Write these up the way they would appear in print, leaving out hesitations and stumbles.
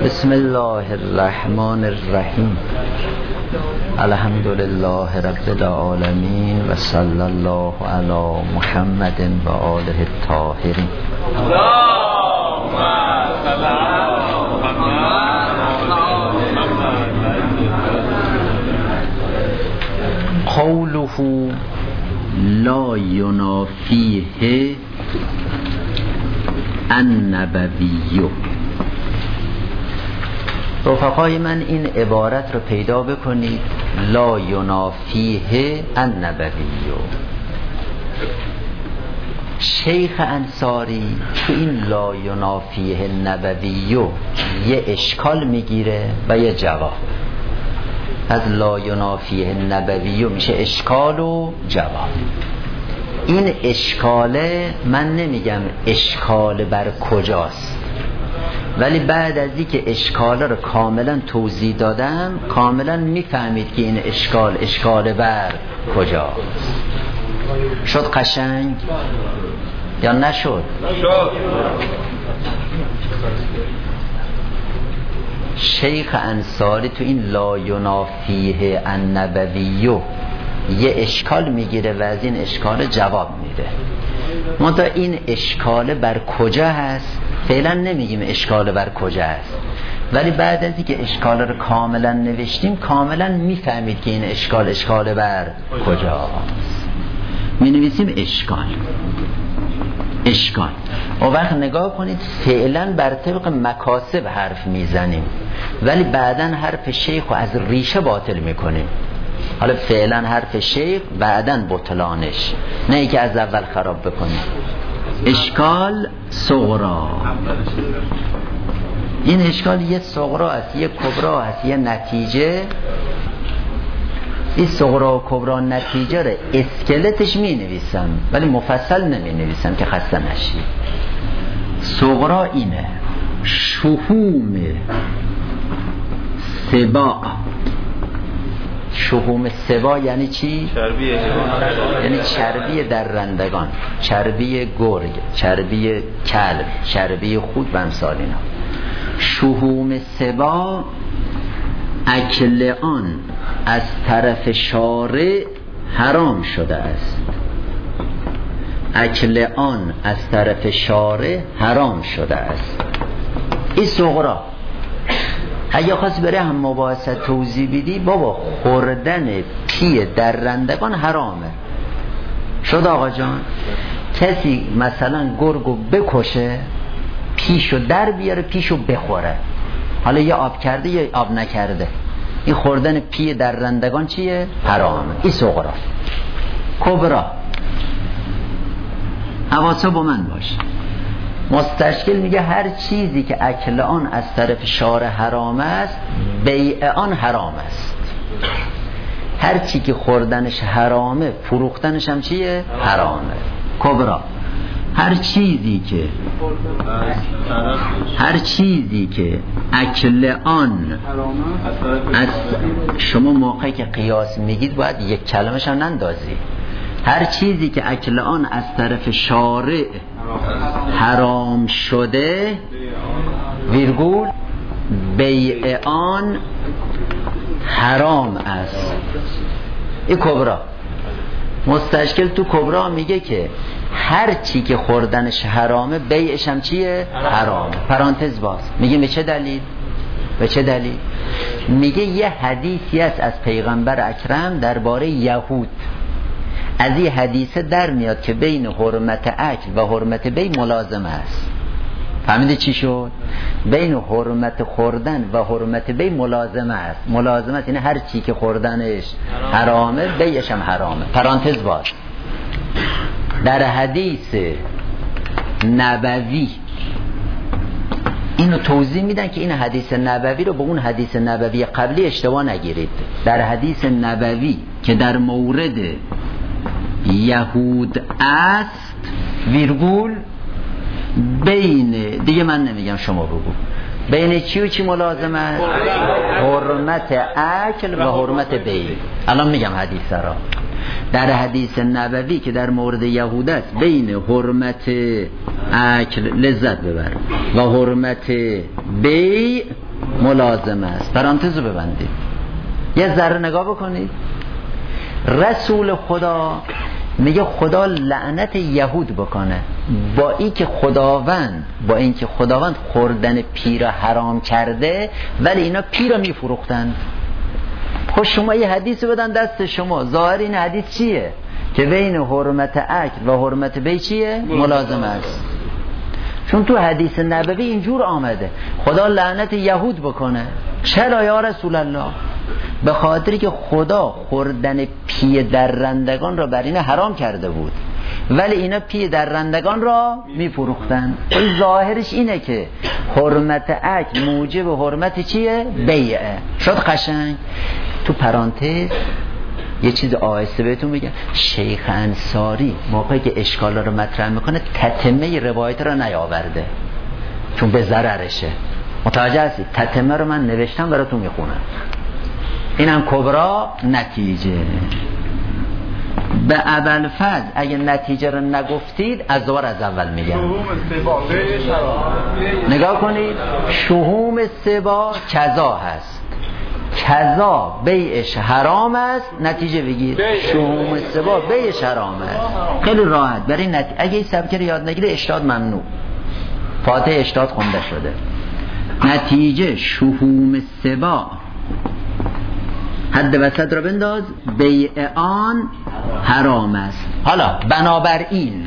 بسم الله الرحمن الرحیم. الحمد لله رب العالمین و صلی الله علی محمد و آله الطاهرین. اللهم صل علی محمد. قوله لا ینافیه النبوی. رفقای من این عبارت رو پیدا بکنید، لا ینافیه النبوی. شیخ انصاری تو این لا ینافیه النبوی یه اشکال میگیره و یه جواب. از لا ینافیه النبوی میشه اشکال و جواب. این اشکاله من نمیگم اشکال بر کجاست، ولی بعد از اینکه اشکاله رو کاملا توضیح دادم کاملا میفهمید که این اشکال بر کجاست. شد قشنگ یا نشد؟ شیخ انصاری تو این لا ینافیه النبوی یه اشکال میگیره و از این اشکال جواب میده. منتها این اشکال بر کجا هست فعلا نمیگیم اشکال بر کجا هست، ولی بعد از اینکه اشکال رو کاملا نوشتیم کاملا میفهمید که این اشکال بر کجاست. می نویسیم اشکال. و وقت نگاه کنید فعلا بر طبق مکاسب حرف میزنیم، ولی بعدا حرف شیخ رو از ریشه باطل میکنیم. حالا فعلا حرف شیخ بعداً بطلانش، نه ای که از اول خراب بکنیم. اشکال صغرا. این اشکال یه صغرا است، یه کبرا است، یه نتیجه. این صغرا و کبرا نتیجه رو اسکلتش می نویسم ولی مفصل نمی نویسم که خسته نشید. صغرا اینه: شحوم سبا. شحوم سبا یعنی چی؟ یعنی چربی درندگان، چربی گرگ، چربی کلب، چربی خود و امثال اینا. شحوم سبا اکل آن از طرف شارع حرام شده است. اکل آن از طرف شارع حرام شده است. این صغرا. اگه خواست بره هم مباحثه توضیح بدی، بابا خوردن پی درندگان حرامه. شد آقا جان؟ کسی مثلا گرگو بکشه پیشو در بیاره پیشو بخوره، حالا یا آب کرده یا آب نکرده، این خوردن پی درندگان چیه؟ حرامه. این صغرا. کبرا حواسا با من باشه. مستشکل میگه هر چیزی که اکل آن از طرف شارع حرام است، بیع آن حرام است. هر چی که خوردنش حرامه فروختنش هم چیه؟ حرامه. کبرا هر چیزی که اکل آن از شما موقعی که قیاس میگید باید یک کلمش هم نندازی. هر چیزی که اکل آن از طرف شارع حرام شده ویرگول بیع آن حرام است. این کبرا. مستشکل تو کبرا میگه که هر چی که خوردنش حرامه بیعش هم چیه؟ حرامه. پرانتز باز میگه به چه دلیل؟ میگه یه حدیثی است از پیغمبر اکرم درباره یهود. از این حدیثه در میاد که بین حرمت اکل و حرمت بیع ملازمه است. فهمیده چی شد؟ بین حرمت خوردن و حرمت بیع ملازمه است. ملازمه است یعنی هر چی که خوردنش حرامه بیعش هم حرامه. پرانتز باز. در حدیث نبوی اینو توضیح میدن که این حدیث نبوی رو با اون حدیث نبوی قبلی اشتباه نگیرید. در حدیث نبوی که در مورد یهود است ویرگول بین، دیگه من نمیگم شما بگو، بین چی و چی ملازمه است؟ حرمت اکل و حرمت بیع. الان میگم حدیث را. در حدیث نبوی که در مورد یهود است بین حرمت اکل لذت ببر و حرمت بیع ملازم است. پرانتز رو ببندید، یه ذره نگاه بکنید. رسول خدا میگه خدا لعنت یهود بکنه، با اینکه خداوند خوردن پیر حرام کرده ولی اینا پیر میفروختن. خب شما یه حدیث بدن دست شما، ظاهر این حدیث چیه؟ که بین حرمت اکل و حرمت بی چیه؟ ملازم است. چون تو حدیث نبوی اینجور آمده خدا لعنت یهود بکنه. چرا یا رسول الله؟ به خاطری که خدا خوردن پی درندگان را بر این حرام کرده بود ولی اینا پی درندگان را میفروختن. این ظاهرش اینه که حرمت اکل موجب حرمت چیه؟ بیعه. شد قشنگ. تو پرانتز یه چیز آهسته بهتون بگم، شیخ انصاری موقعی که اشکالا رو مطرح میکنه تتمه روایت رو نیاورده چون به ضررشه. متوجه هستید؟ تتمه رو من نوشتم براتون میخونم. اینم کبرا نتیجه. به ابوالفضل اگه نتیجه رو نگفتید از اول میگم. نگاه کنید، شحوم سبا کذا هست، کذا بیعش حرام است، نتیجه بگید شحوم سبا بیعش حرام است. خیلی راحت. برای اگه این سبکه رو یاد نگیره اشتاد ممنوع، فاتحه اشتاد خونده شده. نتیجه شحوم سبا حد وسط را بنداز، بیع آن حرام است. حالا بنابراین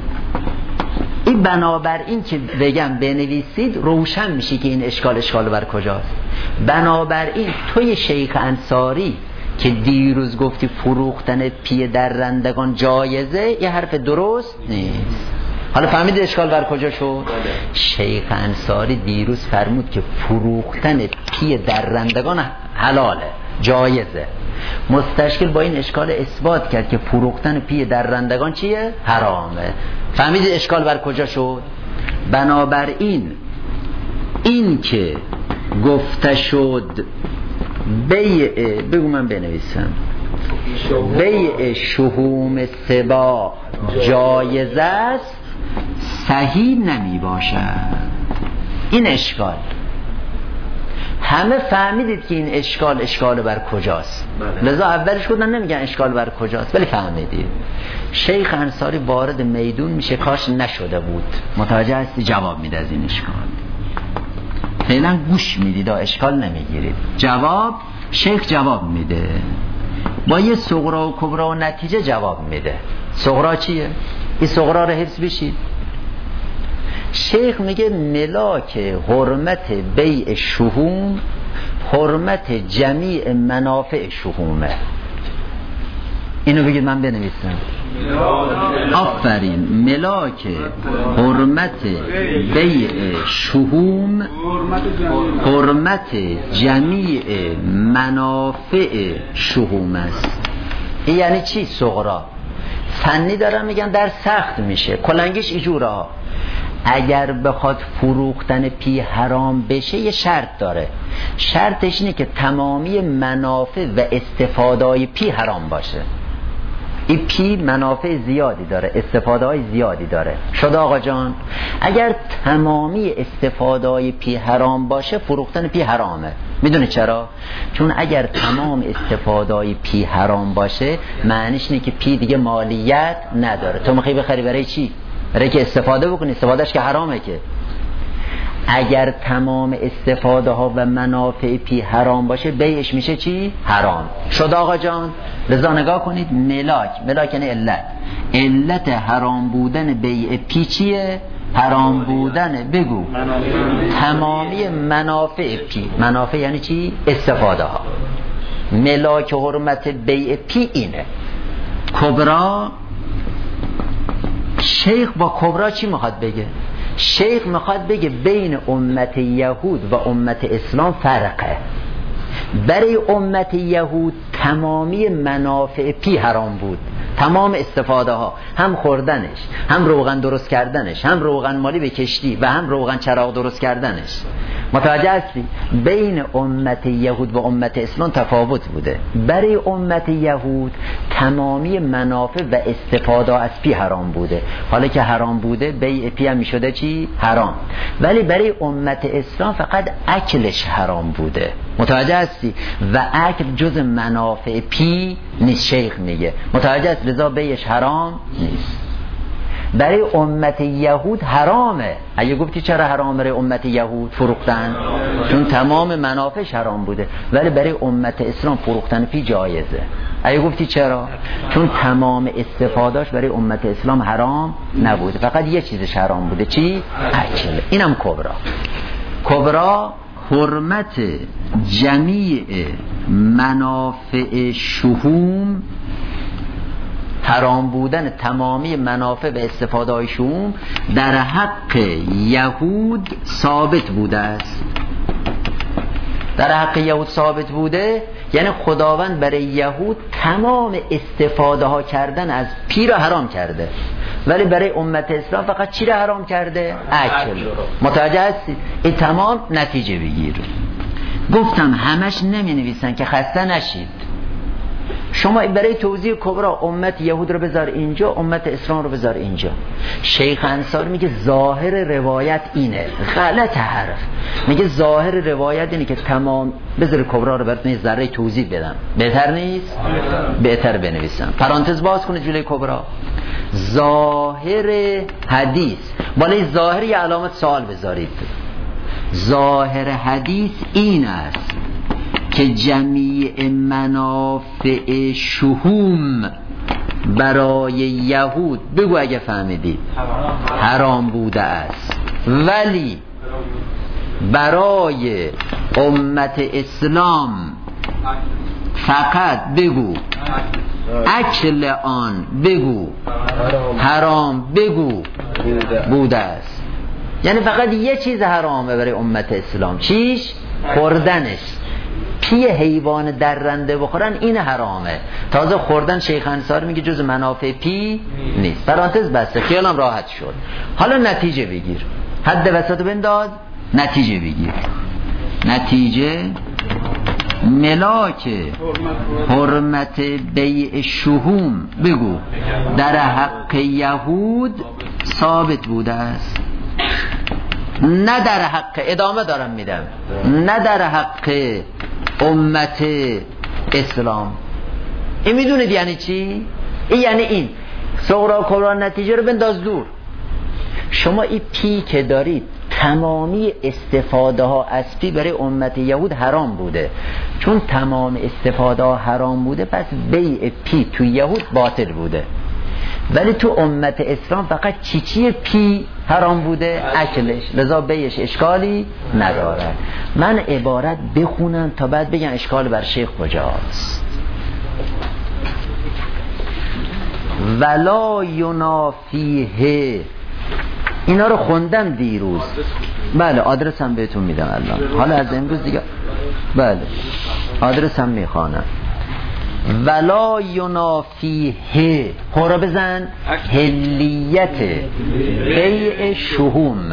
که بگم بنویسید روشن میشه که این اشکال بر کجاست. بنابراین توی شیخ انصاری که دیروز گفتی فروختن پی درندگان جایزه، یه حرف درست نیست. حالا فهمید اشکال بر کجا شد؟ شیخ انصاری دیروز فرمود که فروختن پی درندگان حلاله، جایزه. مستشکل با این اشکال اثبات کرد که فروختن پی درندگان چیه؟ حرامه. فهمید اشکال بر کجا شد؟ بنابراین این که گفته شد بیع، بگو من بنویسم، بیع شحوم سبا جایزه است، صحیح نمی باشد. این اشکال همه فهمیدید که این اشکال بر کجاست. لذا اولش گفتن نمیگن اشکال بر کجاست ولی فهمیدید. شیخ انصاری وارد میدون میشه، کاش نشده بود. متوجه هستی؟ جواب میده از این اشکال. فعلا گوش میدید، اشکال نمیگیرید. شیخ جواب میده با یه صغرا و کبرا و نتیجه جواب میده. صغرا چیه؟ این صغرا رو حفظ بشید. شیخ میگه ملاک حرمت بیع شحوم حرمت جمیع منافع شحومه. اینو بگید من بنویسم. آفرین. ملاک حرمت بیع شحوم حرمت جمیع منافع شحوم است. این یعنی چی؟ صغرا فنی دارن میگن در سخت میشه. کلنگش ایجوره. اگر بخواد فروختن پی حرام بشه یه شرط داره. شرطش اینه که تمامی منافع و استفاده‌های پی حرام باشه. این پی منافع زیادی داره، استفاده‌های زیادی داره. شد آقا جان؟ اگر تمامی استفاده‌های پی حرام باشه فروختن پی حرامه. میدونه چرا؟ چون اگر تمام استفاده‌های پی حرام باشه معنیش اینه که پی دیگه مالیت نداره. تو میخوای بخری برای چی؟ برای که استفاده بکنی، استفادهش که حرامه. که اگر تمام استفاده ها و منافع پی حرام باشه بیعش میشه چی؟ حرام. شد آقا جان؟ لذا نگاه کنید، ملاک یعنی علت حرام بودن بیع پی چیه؟ حرام بودن، بگو، تمامی منافع پی. منافع یعنی چی؟ استفاده ها. ملاک حرمت بیع پی اینه. کبرا، شیخ با کبرا چی میخواد بگه؟ شیخ میخواد بگه بین امت یهود و امت اسلام فرقه. برای امت یهود تمامی منافع پی حرام بود تمام استفاده ها، هم خوردنش، هم روغن درست کردنش، هم روغن مالی به کشتی و هم روغن چراغ درست کردنش. متوجه هستی؟ بین امت یهود و امت اسلام تفاوت بوده. برای امت یهود تمامی منافع و استفاده از پی حرام بوده. حالا که حرام بوده بیع پی هم می شده چی؟ حرام. ولی برای امت اسلام فقط اکلش حرام بوده. متوجه هستی؟ و اکل جز منافع پی نیست. شیخ میگه متوجه هست؟ لذا بیعش حرام نیست. برای امت یهود حرامه. اگه گفتی چرا حرام برای امت یهود فروختن؟ چون تمام منافعش حرام بوده. ولی برای امت اسلام فروختن پی جایزه. اگه گفتی چرا؟ چون تمام استفادهش برای امت اسلام حرام نبوده، فقط یه چیزش حرام بوده. چی؟ اکل. اینم کبرا. کبرا حرمت جمیع منافع شحوم، حرام بودن تمامی منافع و استفاده های شحوم در حق یهود ثابت بوده است. در حق یهود ثابت بوده یعنی خداوند برای یهود تمام استفاده ها کردن از پی را حرام کرده، ولی برای امت اسلام فقط چی را حرام کرده؟ اکل. متوجه هستی؟ این تمام نتیجه بگیر. گفتم همش نمی نویسن که خسته نشید. شما برای توضیح کبرا امت یهود رو بذار اینجا، امت اسلام رو بذار اینجا. شیخ انصاری میگه ظاهر روایت اینه، غلط حرف. میگه ظاهر روایت اینه که تمام. بذار کبرا رو براتون ذره توضیح بدم، بهتر نیست؟ بهتر بنویسم. پرانتز باز کنید جلوی کبرا. ظاهر حدیث، بالای ظاهر یه علامت سوال بذارید. ظاهر حدیث این است که جمیع منافع شحوم برای یهود، بگو اگه فهمیدید، حرام بوده است، ولی برای امت اسلام فقط بگو اکل آن، بگو حرام، بگو بوده است. یعنی فقط یه چیز حرامه برای امت اسلام. چیش؟ خوردنش. پی حیوان درنده بخورن این حرامه. تازه خوردن شیخ انصاری میگه جز منافع پی نیست. پرانتز بسته، خیالم راحت شد. حالا نتیجه بگیر، حد وسط بنداز، نتیجه بگیر. نتیجه ملاک حرمت بیع شحوم، بگو در حق یهود ثابت بوده است، نه در حق، ادامه دارم میدم، نه در حق امت اسلام. این میدونید یعنی چی؟ این یعنی این صغرا کبرا نتیجه رو بنداز دور. شما این پی که دارید تمامی استفاده ها از پی برای امت یهود حرام بوده. چون تمام استفاده ها حرام بوده پس بیع پی تو یهود باطل بوده. ولی تو امت اسلام فقط چی پی حرام بوده؟ اکلش. لذا بیعش اشکالی نداره. من عبارت بخونم تا بعد بگم اشکال بر شیخ کجاست. ولا ینافیه، اینا رو خوندم دیروز. بله آدرس هم بهتون میدم الان. حالا از امروز دیگه بله آدرس هم میخوانم. ولا ینافیه، خورا بزن، هلیت بیع شحوم.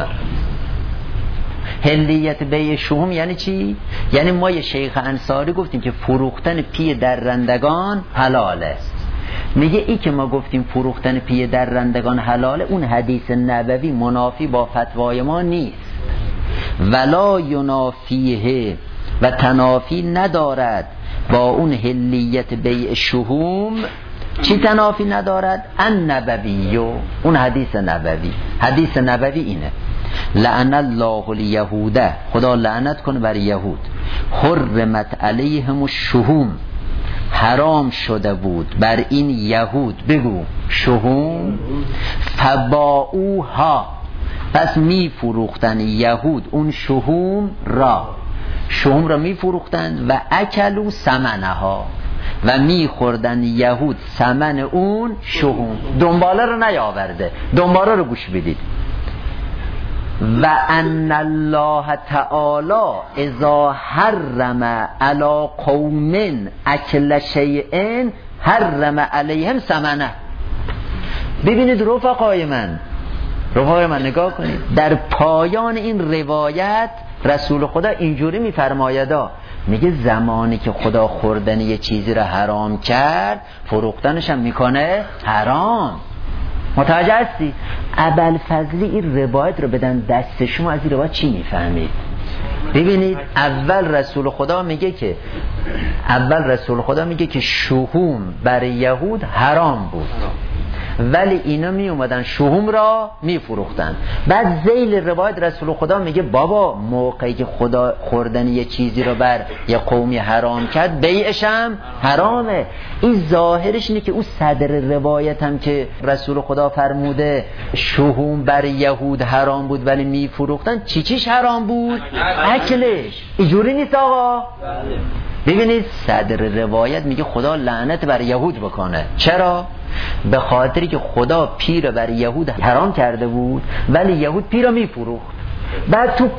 هلیت بیع شحوم یعنی چی؟ یعنی ما یه شیخ انصاری گفتیم که فروختن پی درندگان حلاله. میگه ای که ما گفتیم فروختن پی درندگان حلاله، اون حدیث نبوی منافی با فتوای ما نیست. ولا ینافیه، و تنافی ندارد با اون هلیت بیع شحوم. چی تنافی ندارد؟ النبوی، اون حدیث نبوی. حدیث نبوی اینه: لعن الله الیهود، خدا لعنت کنه بر یهود، حرمت علیهم الشحوم، حرام شده بود بر این یهود، بگو شحوم، فباعوها، پس می فروختن یهود اون شحوم را می فروختن، و اکلوا ثمنها، و می خوردن یهود ثمن اون شحوم. دنباله رو نیاورده، دنباله رو گوش بدید. و ان الله تعالی اذا حرم علی قوم اکل شیء حرم علیهم ثمنه. ببینید رفقای من نگاه کنید، در پایان این روایت رسول خدا اینجوری میفرمایدا، میگه زمانی که خدا خوردن یه چیزی رو حرام کرد، فروختنش هم میکنه حرام. متوجه هستی؟ ابوالفضلی این روایت رو بدن دست شما، از این روایت چی میفهمید؟ ببینید اول رسول خدا میگه که شحوم برای یهود حرام بود، ولی اینا می اومدن شحوم را می فروختن. بعد ذیل روایت رسول خدا میگه بابا موقعی که خدا خوردن یه چیزی رو بر یه قومی حرام کرد، بیعش هم حرامه. این ظاهرش اینه که اون صدر روایت هم که رسول خدا فرموده شحوم بر یهود حرام بود ولی می فروختن، چیش حرام بود؟ اکلش. اینجوری نیست آقا. ببینید صدر روایت میگه خدا لعنت بر یهود بکنه. چرا؟ به خاطری که خدا پیر بر یهود حرام کرده بود ولی یهود پیر رو میفروخت. بعد تو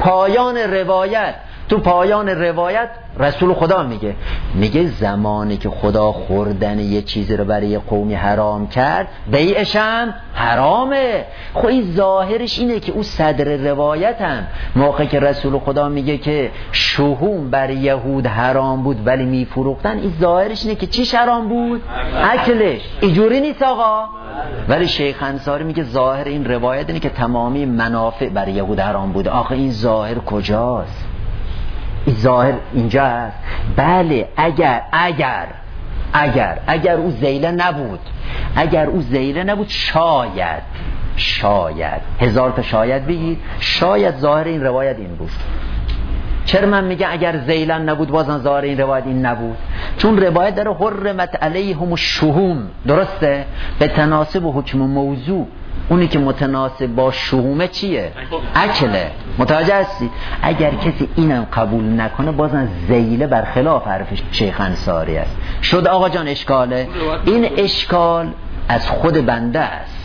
پایان روایت رسول خدا میگه زمانی که خدا خوردن یه چیزی رو برای قومی حرام کرد، بیعش هم حرامه. خب این ظاهرش اینه که اون صدر روایت هم موقعی که رسول خدا میگه که شحوم بر یهود حرام بود ولی میفروختن، این ظاهرش اینه که چیش حرام بود؟ اکلش. اینجوری نیست آقا. ولی شیخ انصاری میگه ظاهر این روایت اینه که تمامی منافع بر یهود حرام بود. آخه این ظاهر کجاست؟ این ظاهر اینجا هست. بله اگر او زیله نبود، شاید هزار تا شاید بگید، شاید ظاهر این روایت این بود. چرا من میگم اگر زیلن نبود بازم ظاهر این روایت این نبود؟ چون روایت داره حرمت علیهم الشحوم، درسته؟ به تناسب حکم موضوع، اونی که متناسب با شحومه چیه؟ اکله. متوجه هستی؟ اگر کسی اینم قبول نکنه بازم زیله برخلاف حرف شیخ انصاری است. شد آقا جان اشکاله؟ این اشکال از خود بنده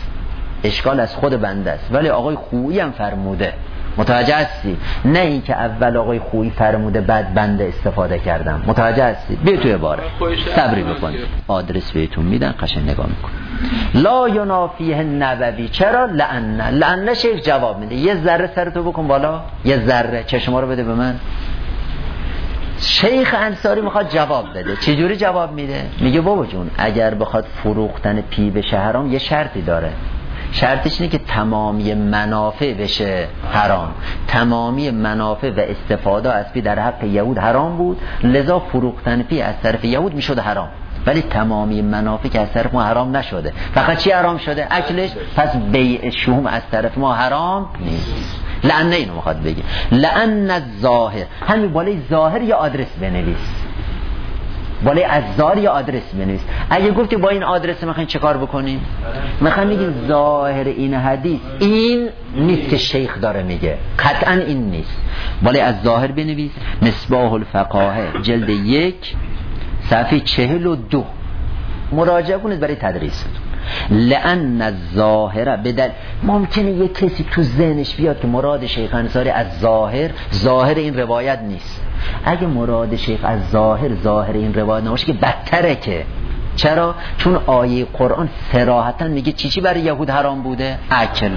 است، ولی آقای خویی هم فرموده. متوجه هستی؟ نه این که اول آقای خویی فرموده بعد بنده استفاده کردم. متوجه هستی؟ بیا توی باره صبری بکنید، آدرس بهتون میدن قشنگ نگاه میکن. لا ینافیه نووی. چرا؟ لعنه شیخ جواب میده. یه ذره سرتو بکن بالا، یه ذره چشما رو بده به من. شیخ انصاری میخواد جواب بده. چجوری جواب میده؟ میگه بابا جون اگر بخواد فروختن پی بشه حرام، یه شرطی داره. شرطش اینه که تمامی منافع بشه حرام. تمامی منافع و استفاده از پی در حق یهود حرام بود، لذا فروختن پی از طرف یهود میشد حرام. ولی تمامی منافع که از طرف ما حرام نشده، فقط چی حرام شده؟ اکلش. پس بیع شحوم از طرف ما حرام نیست. لعنه اینو میخواد بگه. لعنه الظاهر. همین بالای ظاهر یا آدرس بنویس، بالای الظاهر یا آدرس بنویس. اگه گفتی با این آدرس میخواین چه کار بکنیم؟ میخوایم بگیم ظاهر این حدیث این نیست که شیخ داره میگه، قطعا این نیست. بالای الظاهر بنویس. مصباح الفقاهه جلد 1 صفحه 42 مراجعه کنید برای تدریستون. لأن الظاهر بدل. ممکنه یک کسی تو ذهنش بیاد که مراد شیخ انصاری از ظاهر این روایت نیست. اگه مراد شیخ از ظاهر این روایت نباشه که بدتره. که چرا؟ چون آیه قرآن صراحتا میگه چی برای یهود حرام بوده؟ اکل.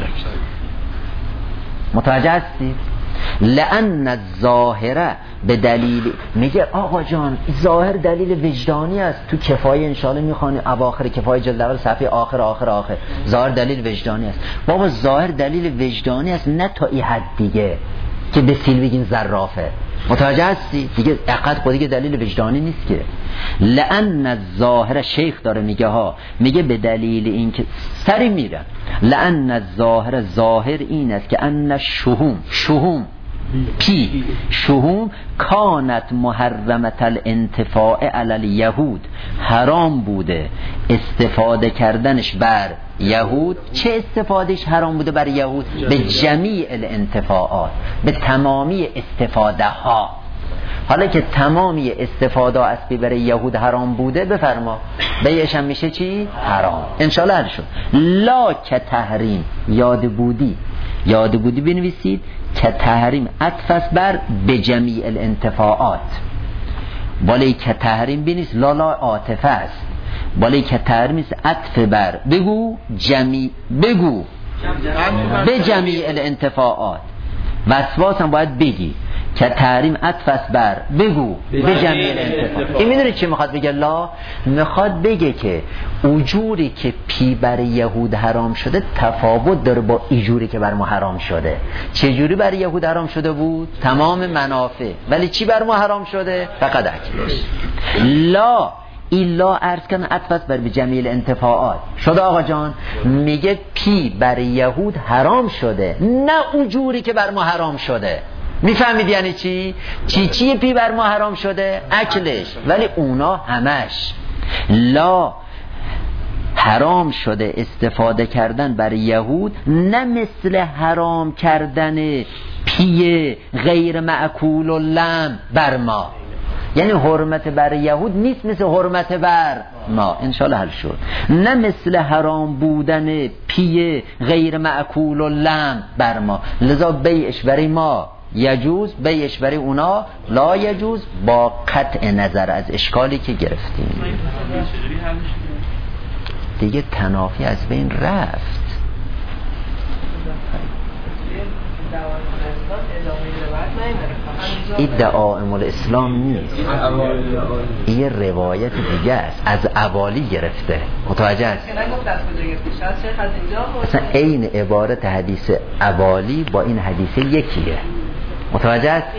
متوجه هستی؟ لأن الظاهر به دلیل، میگه آقا جان ظاهر دلیل وجدانی است. تو کفایه انشاءالله میخوانی اواخر کفایه جلد اول صفحه آخر ظاهر دلیل وجدانی است. بابا ظاهر دلیل وجدانی است، نه تا این حد دیگه که به سیل بگین زرافه. متوجه هستی؟ دیگه اقد خودی که دلیل وجدانی نیست که. لأن الظاهر شیخ داره میگه به دلیل این که سری میره. لأن الظاهر ظاهر این است که ان شحوم کانت محرمت الانتفاع علی الیهود، حرام بوده استفاده کردنش بر یهود. چه استفادهش حرام بوده بر یهود؟ به جمیع الانتفاعات، به تمامی استفاده ها. حالا که تمامی استفاده از برای یهود حرام بوده، بفرما بیعش هم میشه چی؟ حرام. انشالله حل شد. لا که تحریم، یاد بودی بنویسید که تحریم عطف بر به جمیع الانتفاعات. بالای که تحریم بنویس لا عاطفه است. بالای که تحریم عطف بر بگو جمیع بگو به جمیع الانتفاعات. وسواس هم باید بگی که تحریم عطف بر بگو به جمیع الانتفاعات. این میدونی چی میخواد بگه؟ لا میخواد بگه که اجوری که پی بر یهود حرام شده تفاوت داره با ایجوری که بر ما حرام شده. چه جوری بر یهود حرام شده بود؟ تمام منافع. ولی چی بر ما حرام شده؟ فقط اکلش. لا ایلا عرض کن عطف بر به جمیع الانتفاعات شده. آقا جان میگه پی بر یهود حرام شده، نه اجوری که بر ما حرام شده. میفهمید یعنی چی؟ چی پی بر ما حرام شده؟ اکلش. ولی اونا همش لا حرام شده استفاده کردن بر یهود، نه مثل حرام کردن پی غیر معکول و لم بر ما. یعنی حرمت بر یهود نیست مثل حرمت بر ما. انشالله حل شد. نه مثل حرام بودن پی غیر معکول و لم بر ما. لذا بیعش برای ما یجوز، بیعش برای اونا لا یجوز، با قطع نظر از اشکالی که گرفتیم. دیگه تنافی از بین رفت. این دعائم الاسلام نیست، این روایت دیگه است، از ابالی گرفته. متوجه است؟ اصلا این عبارت حدیث ابالی با این حدیث یکیه. متوجه است؟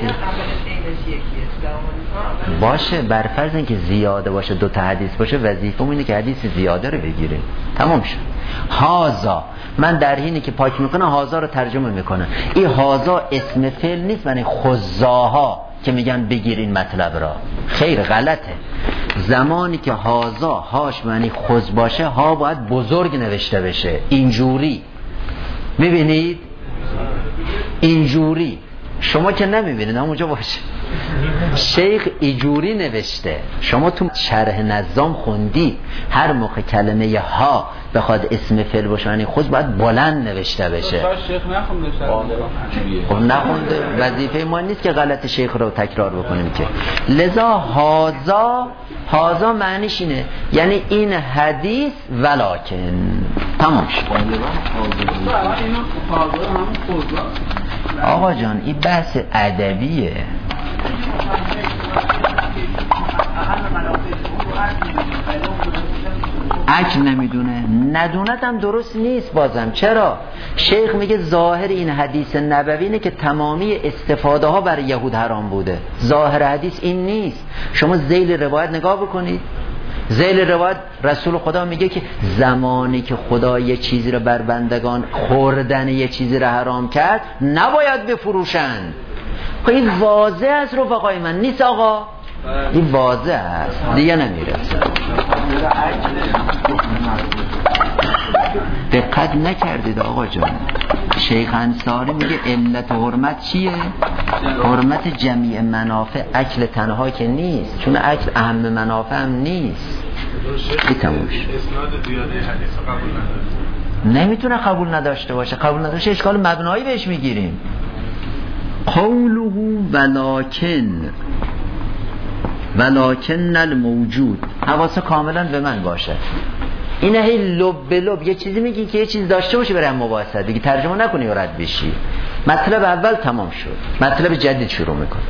باشه، بر فرض اینکه زیاده باشه، دو تا حدیث باشه، وظیفه‌مون اینه که حدیث زیاده رو بگیریم. تمام شد. هازا، من در حینی که پاک میکنه هازا رو ترجمه میکنه. این هازا اسم فعل نیست، یعنی خزاها که میگن بگیر این مطلب را. خیر، غلطه. زمانی که هازا هاش معنی خز باشه، ها باید بزرگ نوشته بشه. اینجوری میبینید؟ اینجوری شما که نمیبینید، همونجا باشه. شیخ ایجوری نوشته. شما تو شرح نظام خوندی هر موقع کلمه ها بخواد اسم فعل باشه یعنی خود باید بلند نوشته بشه. شیخ نخونده شرح. خب نخونده، وظیفه ما نیست که غلط شیخ رو تکرار بکنیم که. لذا هازا معنیش اینه، یعنی این حدیث ولکن. تمام شد. آقا جان این بحث ادبیه. اکل نمیدونه، ندونت هم درست نیست بازم. چرا؟ شیخ میگه ظاهر این حدیث نبوی اینه که تمامی استفاده ها برای یهود حرام بوده. ظاهر حدیث این نیست. شما ذیل روایت نگاه بکنید. ذیل روایت رسول خدا میگه که زمانی که خدا یه چیزی رو بر بندگان خوردن یه چیزی رو حرام کرد نباید بفروشند. خب این واضح است رفقای من، نیست آقا؟ این واضح است، دیگه نمیرسه. دقت نکردید آقا جان. شیخ انصاری میگه علت حرمت چیه؟ حرمت جمیع منافع، اکل تنها که نیست، چون اکل اهم منافع هم نیست. بیتموش نمیتونه قبول نداشته باشه. قبول نداشته اشکال مبنایی بهش میگیریم. قوله ولکن الموجود، حواس کاملا به من باشه. اینه هی لب به لب یه چیزی میگی که یه چیز داشته باشه برای هم مباحثه دیگه، ترجمه نکنی و رد بشی. مطلب اول تمام شد، مطلب جدید شروع میکنه.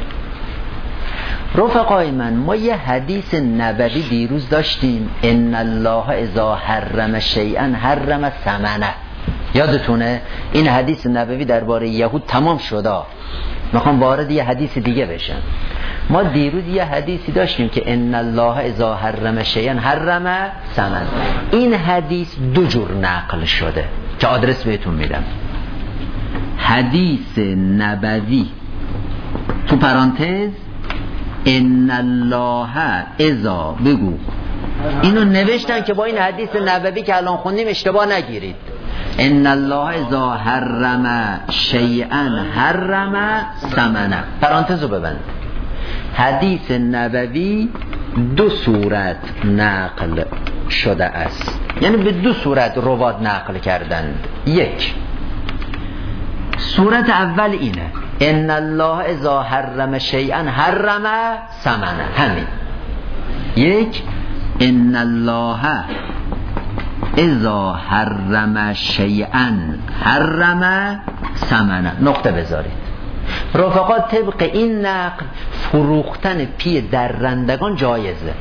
رفقای من، ما یه حدیث نبوی دیروز داشتیم، ان الله اذا حرم شیئا حرم ثمنه. یادتونه؟ این حدیث نبوی درباره یهود تمام شد. میخوام وارد یه حدیث دیگه بشم. ما دیروز یه حدیثی داشتیم که ان الله اذا حرم شیئا حرم ثمن. این حدیث دو جور نقل شده که آدرس بهتون میدم. حدیث نبوی تو پرانتز ان الله اذا بگو، اینو نوشتن که با این حدیث نبوی که الان خوندیم اشتباه نگیرید. ان الله اذا حرم شیئا حرم ثمنه. پرانتزو ببند. حدیث نبوی دو صورت نقل شده است، یعنی به دو صورت روات نقل کردن. یک صورت اول اینه ان الله اذا حرم شیئا حرم ثمنه، همین. یک ان الله اذا حرم شیئا حرم ثمنه. نقطه بذارید رفقا. طبق این نقل فروختن پی درندگان جایزه.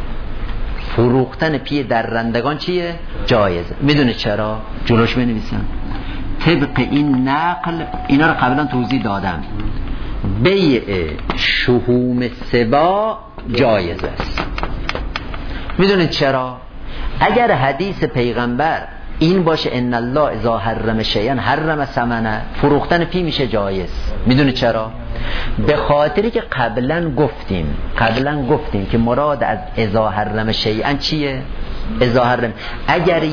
فروختن پی درندگان چیه؟ جایزه. میدونه چرا؟ جلوش بنویسم. طبق این نقل، اینا رو قبلا توضیح دادم، بیع شحوم سبا جایز است. میدونید چرا؟ اگر حدیث پیغمبر این باشه ان الله اذا حرم شیئا حرم ثمنه، فروختن پی میشه جایز. میدونید چرا؟ به خاطری که قبلا گفتیم که مراد از اذا حرم شیئا چیه؟ اذا حرم، اگر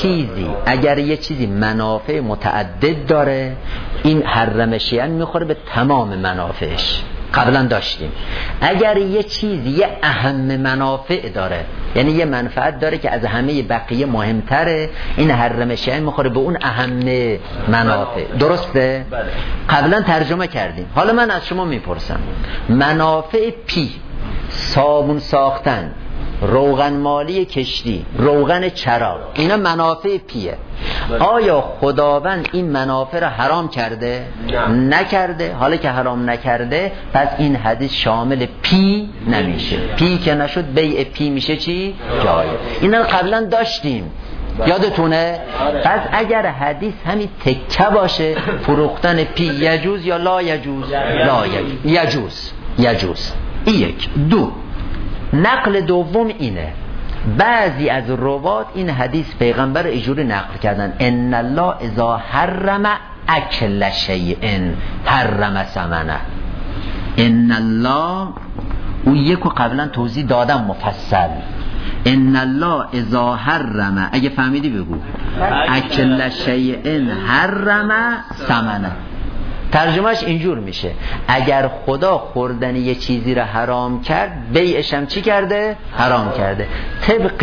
یه چیزی منافع متعدد داره، این حرم شیئا میخوره به تمام منافعش. قبلا داشتیم اگر یه چیزی یه اهم منافع داره، یعنی یه منفعت داره که از همه بقیه مهمتره، این حرم شیئا میخوره به اون اهم منافع. درسته؟ قبلا ترجمه کردیم. حالا من از شما میپرسم، منافع پی، صابون ساختن، روغن مالی کشتی، روغن چراغ، اینا منافع پیه. آیا خداوند این منافع رو حرام کرده؟ نکرده. حالا که حرام نکرده، پس این حدیث شامل پی نمیشه. پی که نشد، بیع پی میشه چی؟ جایز. اینا رو قبلا داشتیم، یادتونه؟ پس اگر حدیث همین تکه باشه، فروختن پی یجوز یا لا یجوز؟ لا یجوز. یجوز. این یک. دو، نقل دوم اینه، بعضی از روات این حدیث پیغمبر اینجوری نقل کردن ان الله اذا حرم اکل شیء حرم ثمنه. ان الله اون یکو قبلا توضیح دادم مفصل. ان الله اذا حرم، اگه فهمیدی بگو، اکل شیء حرم ثمنه. ترجمهش اینجور میشه میشه خدا خوردن یه چیزی رو حرام کرد، بیعش هم چی کرده؟ حرام کرده. طبق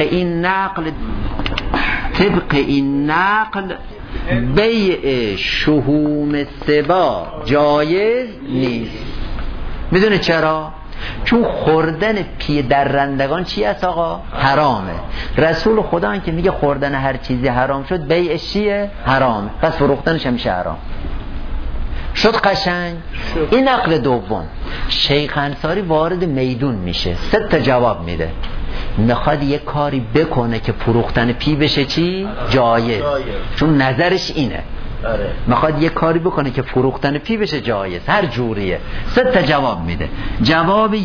این نقل بیع شحوم سبا جایز نیست. میدونه چرا؟ چون خوردن پی درندگان چی است آقا؟ حرامه. رسول خدا هم که میگه خوردن هر چیزی حرام شد، بیعش چیه؟ حرامه. پس فروختنش هم میشه حرام. شد قشنگ؟ این نقل دوم. شیخ انصاری وارد میدون میشه، 3 جواب میده. میخواد یه کاری بکنه که فروختن پی بشه چی؟ جایز. چون نظرش اینه. میخواد یه کاری بکنه که فروختن پی بشه جایز، هر جوریه. 3 جواب میده. جواب 1،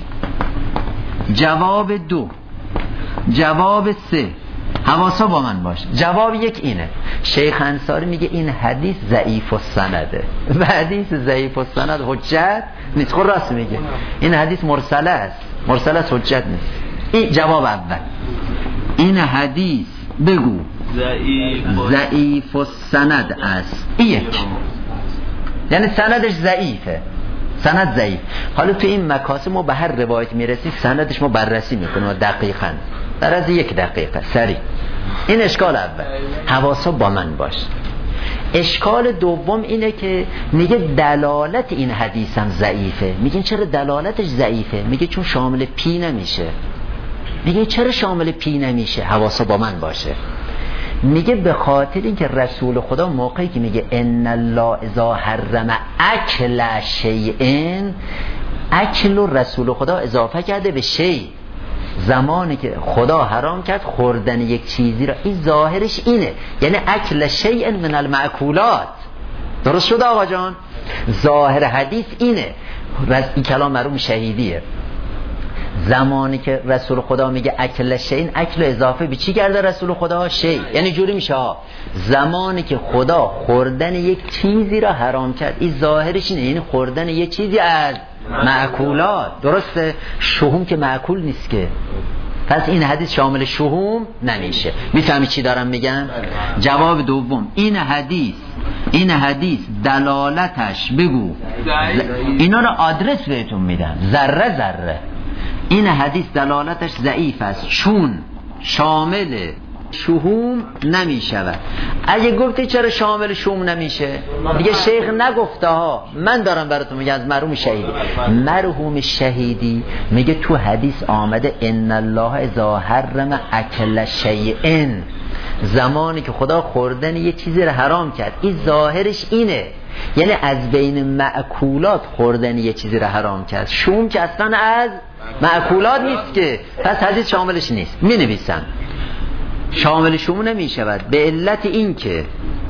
جواب 2، جواب 3. حواسا با من باش. جواب 1 اینه، شیخ انصاری میگه این حدیث ضعیف السنده. و حدیث ضعیف السند حجت نیست. خود راست میگه، این حدیث مرسله است. مرسله است، حجت نیست. این جواب اول. این حدیث بگو ضعیف السند است. این 1، یعنی سندش ضعیفه. سند ضعیف. حالا تو این مکاسب ما به هر روایت میرسیم، سندش ما بررسی میکنیم دقیقاً، در از 1 دقیقه سریع. این اشکال اول. حواسا با من باش. اشکال دوم اینه که میگه دلالت این حدیث هم ضعیفه. میگین چرا دلالتش ضعیفه؟ میگه چون شامل پی نمیشه. میگه چرا شامل پی نمیشه؟ حواسا با من باشه. میگه به خاطر اینکه رسول خدا موقعی که میگه ان الله اذا حرم اکل شیء، اکل رو رسول خدا اضافه کرده به شیء. زمانی که خدا حرام کرد خوردن یک چیزی را، این ظاهرش اینه، یعنی اکل شیء من المأکولات. درست شد آقا جان؟ ظاهر حدیث اینه. این کلام مرحوم شهیدیه. زمانی که رسول خدا میگه اکل شیء، اکل اضافه به چی کرده رسول خدا؟ شیء. یعنی جوری میشه زمانی که خدا خوردن یک چیزی را حرام کرد، این ظاهرش اینه، یعنی خوردن یک چیزی از معکولات. درسته؟ شحوم که معکول نیست که، پس این حدیث شامل شحوم نمیشه. میفهمی چی دارم میگم؟ جواب دوم، این حدیث دلالتش بگو، اینا رو آدرس بهتون میدم، ذره. این حدیث دلالتش ضعیف است چون شامل شحوم نمی شود. اگه گفتی چرا شامل شحوم نمیشه، دیگه شیخ نگفته ها، من دارم براتون میگم از مرحوم شهیدی. مرحوم شهیدی میگه تو حدیث آمده ان الله اذا حرم اکل شیء، زمانی که خدا خوردن یه چیزی رو حرام کرد، این ظاهرش اینه، یعنی از بین معکولات خوردن یه چیزی رو حرام کرد. شوم که اصلا از معکولات نیست که، پس حدیث شاملش نیست. می نویسن شامل شوم نمی شود به علت این که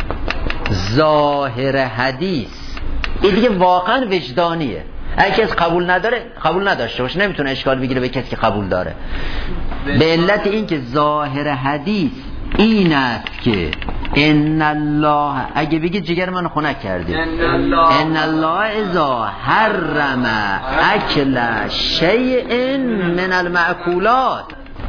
ظاهر حدیث این دیگه واقعا وجدانیه. اگه کسی قبول نداره قبول نداشته باشه، نمیتونه اشکال بگیره به کسی که قبول داره. به علت این که ظاهر حدیث این است که ان الله، اگه بگید جگر من خنک کردید، ان الله اذا حرم اکل شیء من المأکولات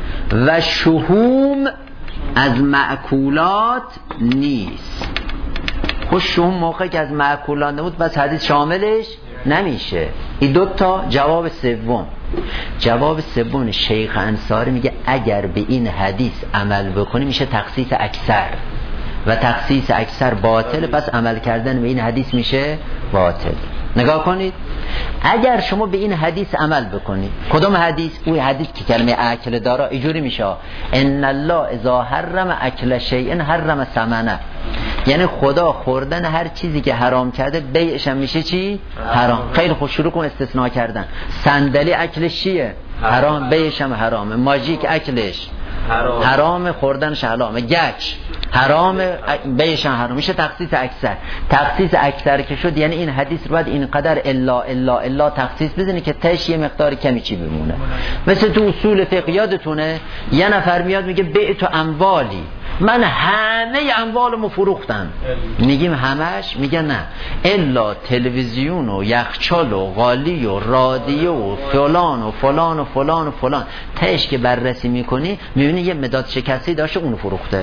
و شحوم از مأکولات نیست. خوش شحوم موقعی که از مأکولات نبود بس حدیث شاملش نمیشه. این دوتا جواب سوم. جواب سوم شیخ انصاری میگه اگر به این حدیث عمل بکنی میشه تخصیص اکثر و تخصیص اکثر باطل، پس عمل کردن به این حدیث میشه باطل. نگاه کنید، اگر شما به این حدیث عمل بکنید، کدوم حدیث؟ اون حدیث که کلمه اکل داره، اینجوری میشه ان الله اذا حرم اکل شیء حرم ثمنه، یعنی خدا خوردن هر چیزی که حرام کرده بیعش هم میشه چی؟ حرام. خیلی خوب، شروع کن استثناء کردن. صندلی اکلش چیه؟ حرام، بیعش هم حرامه. ماژیک اکلش حرام، خوردنش حرامه. گچ حرام، بیعش هم حرام. میشه تخصیص اکثر. تخصیص اکثر که شد یعنی این حدیث رو باید اینقدر الا تخصیص بزنی که تاش یه مقدار کمی چی بمونه. مثل تو اصول فقه یادتونه یه نفر میاد میگه بیع تو اموالی، من همه اموالمو فروختم. میگیم همش؟ میگه نه، الا تلویزیون و یخچال و قالی و رادیو و فلان و فلان و فلان و فلان. تاش که بررسی میکنی میبینی یه مداد شکستی داشته اونو فروخته.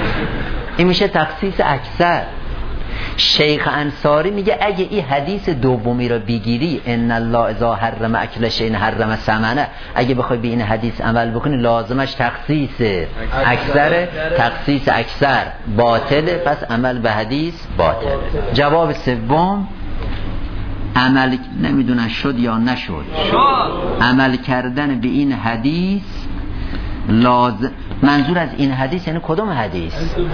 این میشه تخصیص اکثر. شیخ انصاری میگه اگه این حدیث دومی رو بگیری ان الله اذا حرم اکل شیء حرم ثمنه، اگه بخوای به این حدیث عمل بکنی لازمش تخصیص اکثر. تخصیص اکثر باطله، پس عمل به حدیث باطله. جواب سوم عمل نمیدونن شد یا نشد، عمل کردن به این حدیث لازم. منظور از این حدیث یعنی کدوم حدیث؟